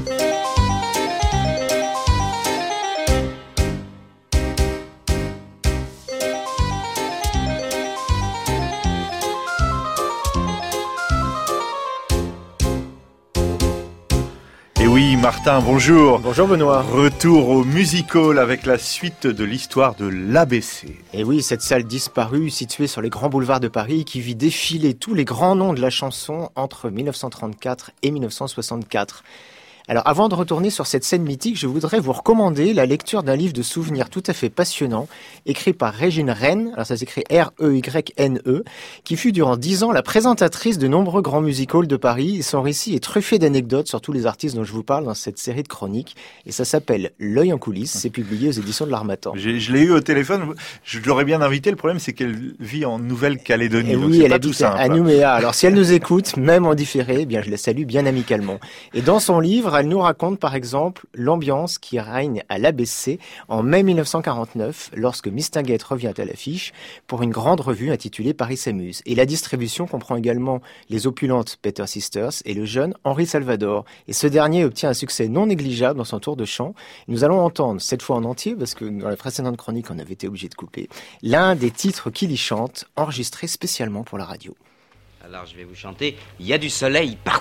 Oui, Martin, bonjour. Bonjour Benoît. Retour au Music Hall avec la suite de l'histoire de l'A B C. Et oui, cette salle disparue, située sur les grands boulevards de Paris, qui vit défiler tous les grands noms de la chanson entre dix-neuf cent trente-quatre et dix-neuf cent soixante-quatre. Alors, avant de retourner sur cette scène mythique, je voudrais vous recommander la lecture d'un livre de souvenirs tout à fait passionnant, écrit par Régine Rennes, alors ça s'écrit R E Y N E, qui fut durant dix ans la présentatrice de nombreux grands music-halls de Paris, et son récit est truffé d'anecdotes sur tous les artistes dont je vous parle dans cette série de chroniques, et ça s'appelle L'œil en coulisses, c'est publié aux éditions de l'Harmattan. J'ai, je l'ai eu au téléphone, je l'aurais bien invité, le problème c'est qu'elle vit en Nouvelle-Calédonie, et donc oui, c'est elle pas habite tout simple. À Nouméa, alors si elle nous écoute, même en différé, eh bien je la salue bien amicalement. Et dans son livre, elle nous raconte par exemple l'ambiance qui règne à l'A B C en mai dix-neuf cent quarante-neuf lorsque Mistinguett revient à l'affiche pour une grande revue intitulée Paris s'amuse. Et la distribution comprend également les opulentes Peter Sisters et le jeune Henri Salvador. Et ce dernier obtient un succès non négligeable dans son tour de chant. Nous allons entendre, cette fois en entier, parce que dans la précédente chronique on avait été obligé de couper, l'un des titres qu'il y chante, enregistré spécialement pour la radio. Alors je vais vous chanter « Il y a du soleil partout ».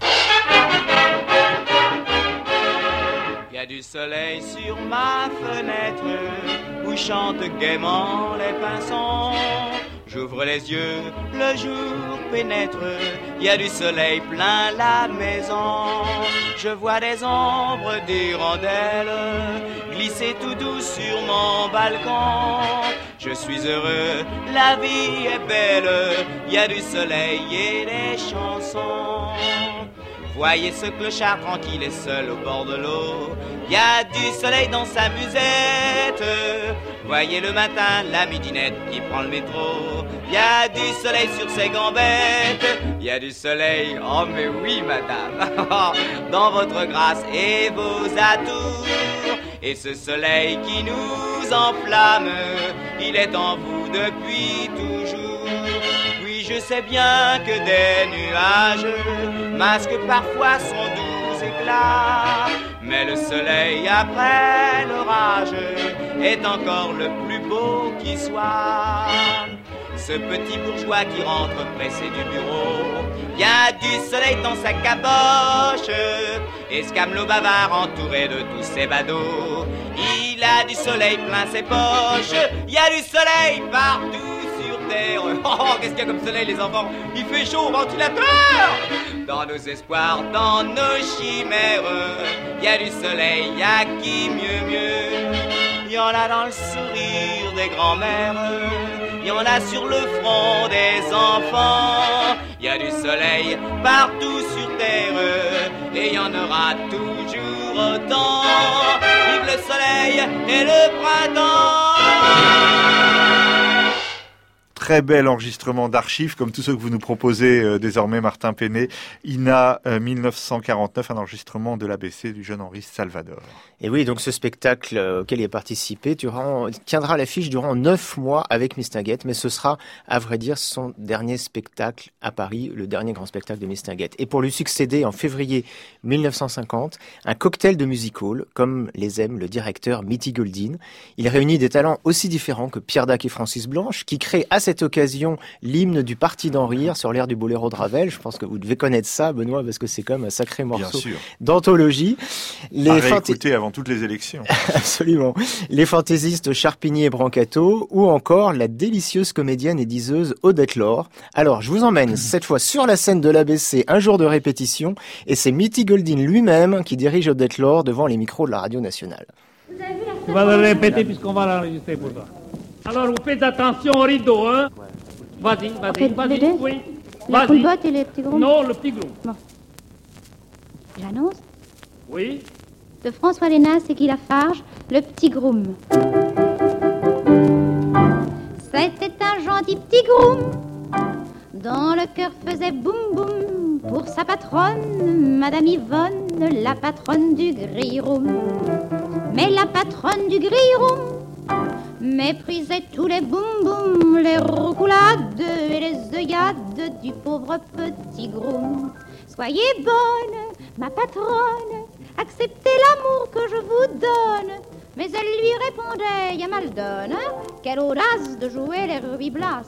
Il y a du soleil sur ma fenêtre où chantent gaiement les pinsons. J'ouvre les yeux, le jour pénètre. Il y a du soleil plein la maison. Je vois des ombres d'hirondelles glisser tout doux sur mon balcon. Je suis heureux, la vie est belle. Il y a du soleil et des chansons. Voyez ce clochard tranquille et seul au bord de l'eau. Il y a du soleil dans sa musette. Voyez le matin la midinette qui prend le métro. Il y a du soleil sur ses gambettes. Il y a du soleil, oh mais oui madame, dans votre grâce et vos atours. Et ce soleil qui nous enflamme, il est en vous depuis toujours. Je sais bien que des nuages masquent parfois son doux éclat, mais le soleil après l'orage est encore le plus beau qui soit. Ce petit bourgeois qui rentre pressé du bureau, il y a du soleil dans sa caboche. Escamelot bavard entouré de tous ses badauds, il a du soleil plein ses poches. Il y a du soleil partout. Oh, qu'est-ce qu'il y a comme soleil les enfants? Il fait chaud au ventilateur. Dans nos espoirs, dans nos chimères, il y a du soleil, il y a qui mieux mieux. Il y en a dans le sourire des grands-mères, il y en a sur le front des enfants. Il y a du soleil partout sur terre et il y en aura toujours autant. Vive le soleil et le printemps. Très bel enregistrement d'archives, comme tous ceux que vous nous proposez euh, désormais, Martin Penet. I N A euh, dix-neuf cent quarante-neuf, un enregistrement de l'A B C du jeune Henri Salvador. Et oui, donc ce spectacle euh, auquel il a participé durant, tiendra l'affiche durant neuf mois avec Mistinguett, mais ce sera, à vrai dire, son dernier spectacle à Paris, le dernier grand spectacle de Mistinguett. Et pour lui succéder en février dix-neuf cent cinquante, un cocktail de music-hall, comme les aime le directeur Mitty Goldin. Il réunit des talents aussi différents que Pierre Dac et Francis Blanche, qui créent à cette occasion l'hymne du Parti d'en rire sur l'air du Boléro de Ravel. Je pense que vous devez connaître ça, Benoît, parce que c'est quand même un sacré morceau d'anthologie. Les à réécouter fantais... avant toutes les élections. Absolument. Les fantaisistes Charpigny et Brancato, ou encore la délicieuse comédienne et diseuse Odette Laure. Alors, je vous emmène cette fois sur la scène de l'A B C, un jour de répétition, et c'est Mitty Goldin lui-même qui dirige Odette Laure devant les micros de la Radio Nationale. Tu vas le répéter puisqu'on va l'enregistrer pour toi. Alors, vous faites attention au rideau, hein? Vas-y, vas-y, vas-y. Les oui. Les poulbottes et les petits groom? Non, le petit groom. Bon. J'annonce? Oui. De François Lénas et Guy Lafarge, le petit groom. C'était un gentil petit groom dans le cœur faisait boum boum pour sa patronne, Madame Yvonne, la patronne du Grille-Room. Mais la patronne du Grille-Room méprisait tous les boum boum, les roucoulades et les œillades du pauvre petit groom. Soyez bonne, ma patronne, acceptez l'amour que je vous donne. Mais elle lui répondait, y'a mal donne, quelle audace de jouer les rubis-blas.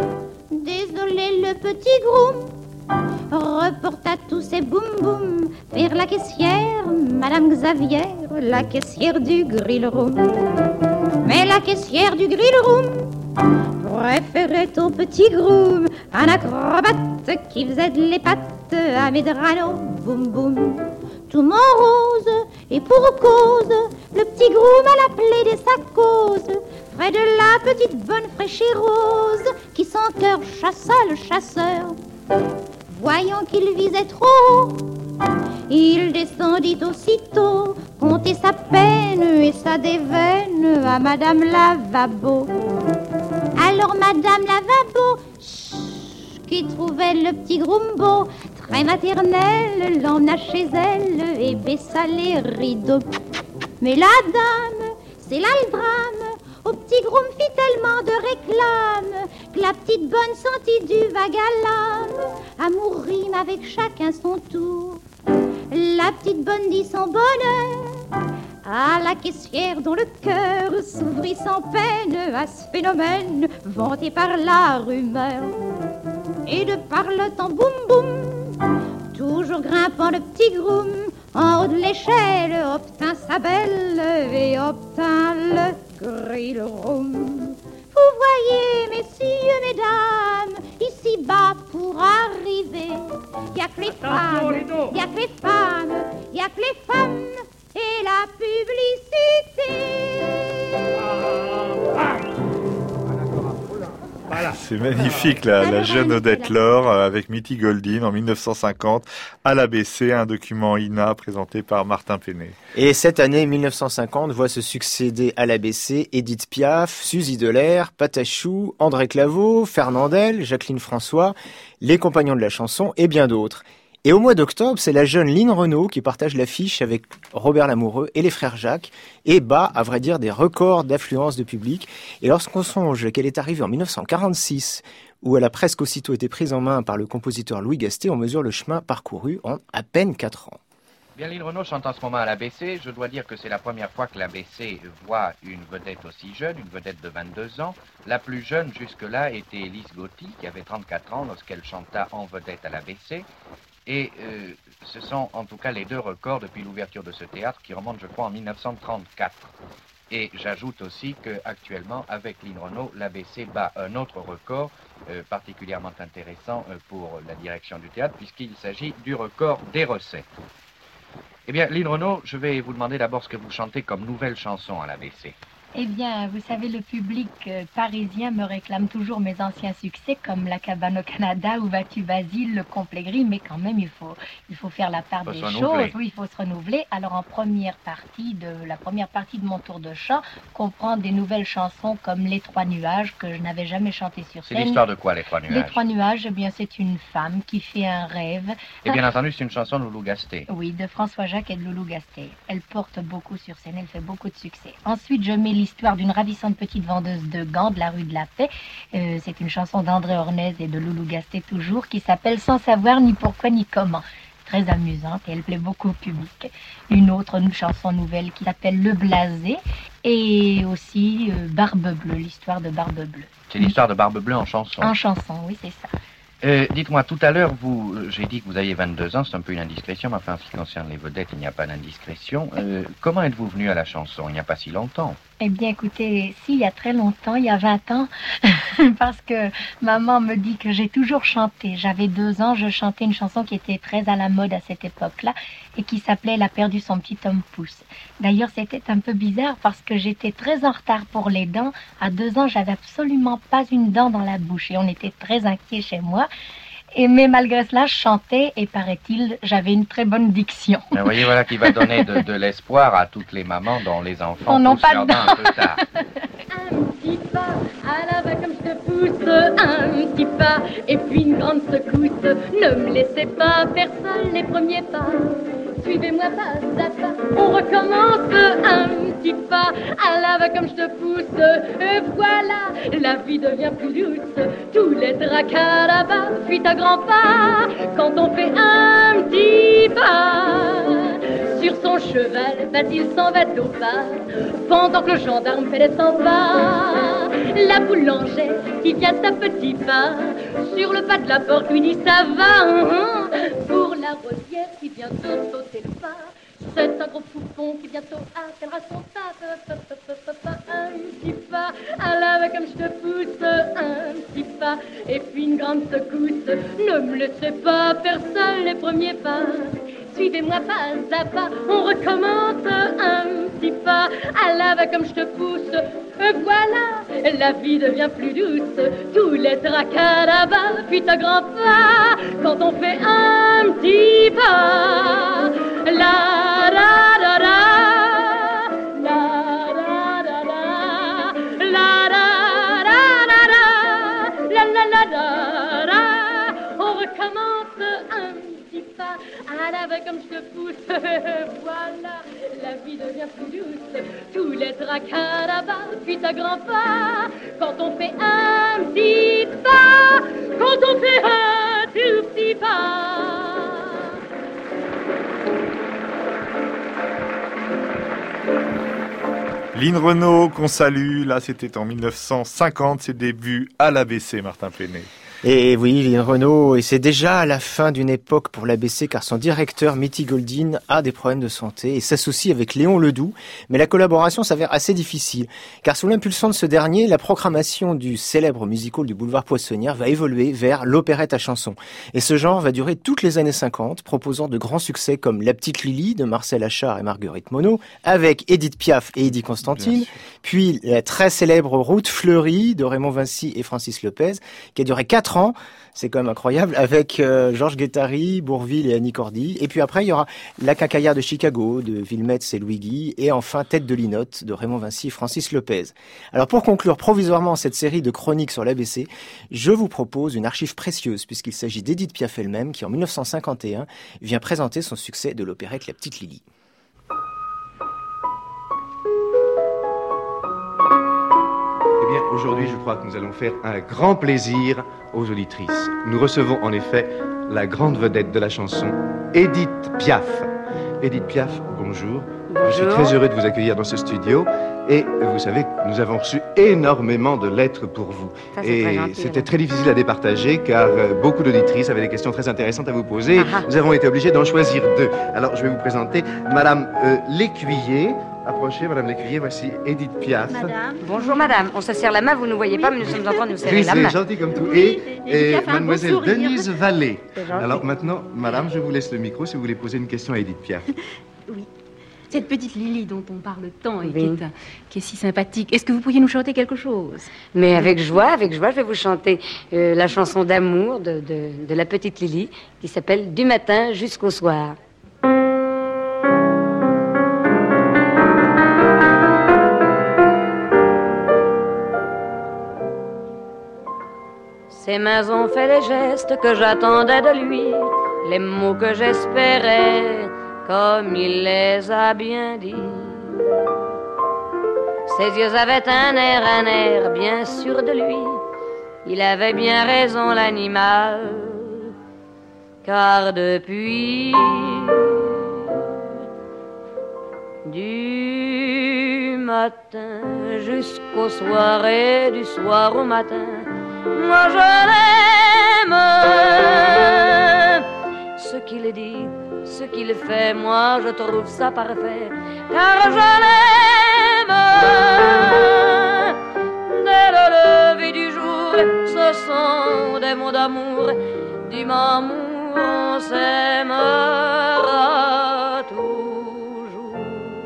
Désolé le petit groom reporta tous ses boum boum vers la caissière, Madame Xavier, la caissière du Grille-Room. Mais la caissière du Grille-Room préférait au petit groom un acrobate qui faisait les pattes à Medrano, boum boum. Tout mon rose, et pour cause, le petit groom alla plaider sa cause près de la petite bonne fraîche et rose qui son cœur chassa le chasseur. Voyant qu'il visait trop haut, il descendit aussitôt compter sa peine et sa déveine à Madame Lavabo. Alors Madame Lavabo, chut, qui trouvait le petit groom beau, très maternelle, l'emmena chez elle et baissa les rideaux. Mais la dame, c'est là le drame, au petit groom fit tellement de réclames que la petite bonne sentit du vague à l'âme. Amour rime avec chacun son tour. La petite bonne dit son bonheur à la caissière dont le cœur s'ouvrit sans peine à ce phénomène vanté par la rumeur. Et de par le temps boum boum, toujours grimpant le petit groom en haut de l'échelle, obtint sa belle et obtint le Grille-Room. Vous voyez, messieurs, mesdames, ici-bas pour arriver, y a que les femmes, y a que les femmes, y a que les femmes et la publicité. Voilà. C'est magnifique, la, la jeune Odette Laure avec Mitty Goldin en mille neuf cent cinquante à l'A B C, un document I N A présenté par Martin Penet. Et cette année mille neuf cent cinquante voit se succéder à l'A B C Édith Piaf, Suzy Delair, Patachou, André Claveau, Fernandel, Jacqueline François, les Compagnons de la chanson et bien d'autres. Et au mois d'octobre, c'est la jeune Line Renaud qui partage l'affiche avec Robert Lamoureux et les frères Jacques et bat, à vrai dire, des records d'affluence de public. Et lorsqu'on songe qu'elle est arrivée en mille neuf cent quarante-six, où elle a presque aussitôt été prise en main par le compositeur Louis Gastet, on mesure le chemin parcouru en à peine quatre ans. Bien, Line Renaud chante en ce moment à l'A B C. Je dois dire que c'est la première fois que l'A B C voit une vedette aussi jeune, une vedette de vingt-deux ans. La plus jeune jusque-là était Lise Gotti, qui avait trente-quatre ans lorsqu'elle chanta en vedette à l'A B C. Et euh, ce sont en tout cas les deux records depuis l'ouverture de ce théâtre qui remontent, je crois, en mille neuf cent trente-quatre. Et j'ajoute aussi qu'actuellement, avec Line Renaud, l'A B C bat un autre record euh, particulièrement intéressant euh, pour la direction du théâtre, puisqu'il s'agit du record des recettes. Eh bien, Line Renaud, je vais vous demander d'abord ce que vous chantez comme nouvelle chanson à l'A B C. Eh bien, vous savez, le public euh, parisien me réclame toujours mes anciens succès, comme La Cabane au Canada, Où vas-tu Basile, Le Complet Gris, mais quand même, il faut, il faut faire la part des choses. Oui, il faut se renouveler. Alors, en première partie de la première partie de mon tour de chant, comprend des nouvelles chansons comme Les Trois Nuages, que je n'avais jamais chanté sur scène. C'est l'histoire de quoi, Les Trois Nuages? Les Trois Nuages, eh bien, c'est une femme qui fait un rêve. Et bien entendu, c'est une chanson de Loulou Gastet. Oui, de François Jacques et de Loulou Gastet. Elle porte beaucoup sur scène, elle fait beaucoup de succès. Ensuite, je mets l'histoire d'une ravissante petite vendeuse de gants de la rue de la Paix. Euh, c'est une chanson d'André Ornez et de Loulou Gastet toujours, qui s'appelle Sans savoir ni pourquoi ni comment. Très amusante et elle plaît beaucoup au public. Une autre une chanson nouvelle qui s'appelle Le Blasé et aussi euh, Barbe Bleue, l'histoire de Barbe Bleue. C'est l'histoire de Barbe Bleue en chanson. En chanson, oui, c'est ça. Euh, dites-moi, tout à l'heure, vous, euh, j'ai dit que vous aviez vingt-deux ans, c'est un peu une indiscrétion, mais enfin, en ce qui concerne les vedettes, il n'y a pas d'indiscrétion. Euh, comment êtes-vous venu à la chanson? Il n'y a pas si longtemps. Eh bien, écoutez, si, il y a très longtemps, il y a vingt ans, parce que maman me dit que j'ai toujours chanté. J'avais deux ans, je chantais une chanson qui était très à la mode à cette époque-là, et qui s'appelait Elle a perdu son petit homme pouce. D'ailleurs, c'était un peu bizarre, parce que j'étais très en retard pour les dents. À deux ans, j'avais absolument pas une dent dans la bouche, et on était très inquiets chez moi. Et, mais malgré cela, je chantais et paraît-il, j'avais une très bonne diction. Mais voyez, voilà qui va donner de, de l'espoir à toutes les mamans dont les enfants poussent leurs dents un peu tard. Un petit pas à la va comme te pousse un petit pas et puis une grande secousse. Ne me laissez pas faire seul les premiers pas. Suivez-moi pas à pas, on recommence un petit pas. À la va comme je te pousse, et voilà, la vie devient plus douce. Tous les tracas là-bas fuient à grands pas quand on fait un petit pas. Sur son cheval, Basile s'en va au pas, pendant que le gendarme fait les cent pas. La boulangère qui vient à petits pas, sur le pas de la porte lui dit ça va. Pour la rosière qui vient de sauter le pas, c'est un gros poupon qui bientôt attendra son pas. Un petit pas, à la va comme je te pousse, un petit pas, et puis une grande secousse. Ne me laissez pas faire seul les premiers pas. Suivez-moi pas à pas, on recommence un petit pas. À la va comme je te pousse, voilà, la vie devient plus douce. Tous les tracas là-bas fuient à grands pas quand on fait un petit pas. La la la la, la la la la, la la la la, la la la la la. On recommence un petit pas. À la va comme je te pousse, voilà, la vie devient plus douce. Tous les tracas là-bas fuient à grands pas quand on fait un petit pas, quand on fait un tout petit pas. Lynn Renaud, qu'on salue, là c'était en mille neuf cent cinquante, ses débuts à l'A B C, Martin Pléné. Et oui, Lynn Renaud, et c'est déjà à la fin d'une époque pour l'A B C car son directeur, Mitty Goldin, a des problèmes de santé et s'associe avec Léon Ledoux. Mais la collaboration s'avère assez difficile car sous l'impulsion de ce dernier, la programmation du célèbre musical du boulevard Poissonnière va évoluer vers l'opérette à chansons. Et ce genre va durer toutes les années cinquante, proposant de grands succès comme La Petite Lily de Marcel Achard et Marguerite Monod, avec Édith Piaf et Eddie Constantine, puis la très célèbre Route fleurie de Raymond Vincy et Francis Lopez, qui a duré quatre ans, c'est quand même incroyable, avec euh, Georges Guettari, Bourvil et Annie Cordy. Et puis après, il y aura La Cacaillère de Chicago de Wilmetz et Louis Guy, et enfin Tête de Linotte de Raymond Vincy et Francis Lopez. Alors pour conclure provisoirement cette série de chroniques sur l'A B C, je vous propose une archive précieuse puisqu'il s'agit d'Édith Piaf elle-même qui en mille neuf cent cinquante et un vient présenter son succès de l'opérette La Petite Lily. Eh bien, aujourd'hui, je crois que nous allons faire un grand plaisir aux auditrices. Nous recevons en effet la grande vedette de la chanson, Édith Piaf. Édith Piaf, bonjour. Bonjour. Je suis très heureux de vous accueillir dans ce studio. Et vous savez que nous avons reçu énormément de lettres pour vous. Ça, et très gentil, c'était très difficile à départager car beaucoup d'auditrices avaient des questions très intéressantes à vous poser. Ah, nous avons été obligés d'en choisir deux. Alors, je vais vous présenter Madame euh, Lécuyer. Approchez, Madame Lécuyer, voici Édith Piaf. Madame. Bonjour, Madame. On se serre la main, vous ne voyez pas, mais nous sommes en train de nous serrer Oui, la main. c'est gentil comme tout. Oui, et et Mademoiselle un Denise Vallée. C'est gentil. Alors maintenant, Madame, je vous laisse le micro si vous voulez poser une question à Édith Piaf. Oui. Cette petite Lily dont on parle tant et Oui. qui, est, un- qui est si sympathique, est-ce que vous pourriez nous chanter quelque chose? Mais avec joie, avec joie, je vais vous chanter euh, la chanson d'amour de, de, de la petite Lily qui s'appelle Du matin jusqu'au soir. Ses mains ont fait les gestes que j'attendais de lui, les mots que j'espérais, comme il les a bien dit. Ses yeux avaient un air, un air bien sûr de lui. Il avait bien raison, l'animal, car depuis du matin jusqu'au soir et du soir au matin, moi je l'aime. Ce qu'il dit, ce qu'il fait, moi je trouve ça parfait, car je l'aime. Dès le lever du jour, ce sont des mots d'amour, du m'amour, on s'aimera toujours.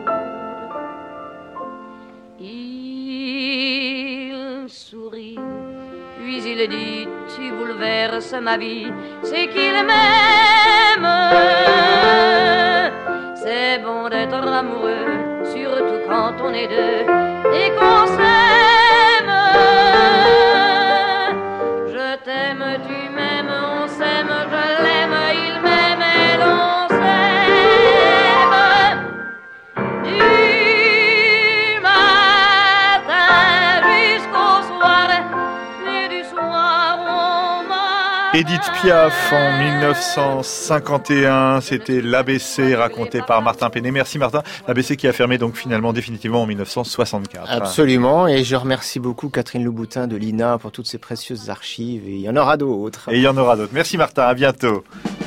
Il sourit, puis il dit, tu bouleverses ma vie, c'est qu'il m'aime. C'est bon d'être amoureux, surtout quand on est deux et qu'on s'aime. Édith Piaf en dix-neuf cent cinquante et un, c'était l'A B C raconté par Martin Penet. Merci Martin, l'A B C qui a fermé donc finalement définitivement en dix-neuf cent soixante-quatre. Absolument, et je remercie beaucoup Catherine Louboutin de l'I N A pour toutes ces précieuses archives, et il y en aura d'autres. Et il y en aura d'autres. Merci Martin, à bientôt.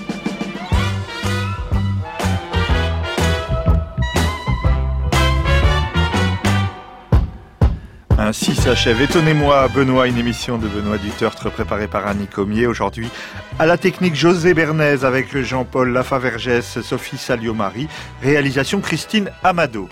Ainsi s'achève Étonnez-moi Benoît, une émission de Benoît Dutertre préparée par Annie Comier. Aujourd'hui, à la technique José Bernays avec Jean-Paul Lafavergès, Sophie Salio-Marie, réalisation Christine Amado.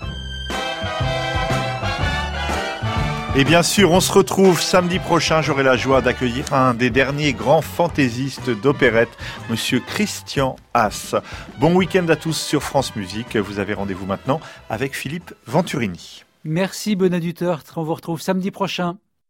Et bien sûr, on se retrouve samedi prochain. J'aurai la joie d'accueillir un des derniers grands fantaisistes d'opérette, Monsieur Christian Haas. Bon week-end à tous sur France Musique. Vous avez rendez-vous maintenant avec Philippe Venturini. Merci Benoît Dutertre, on vous retrouve samedi prochain.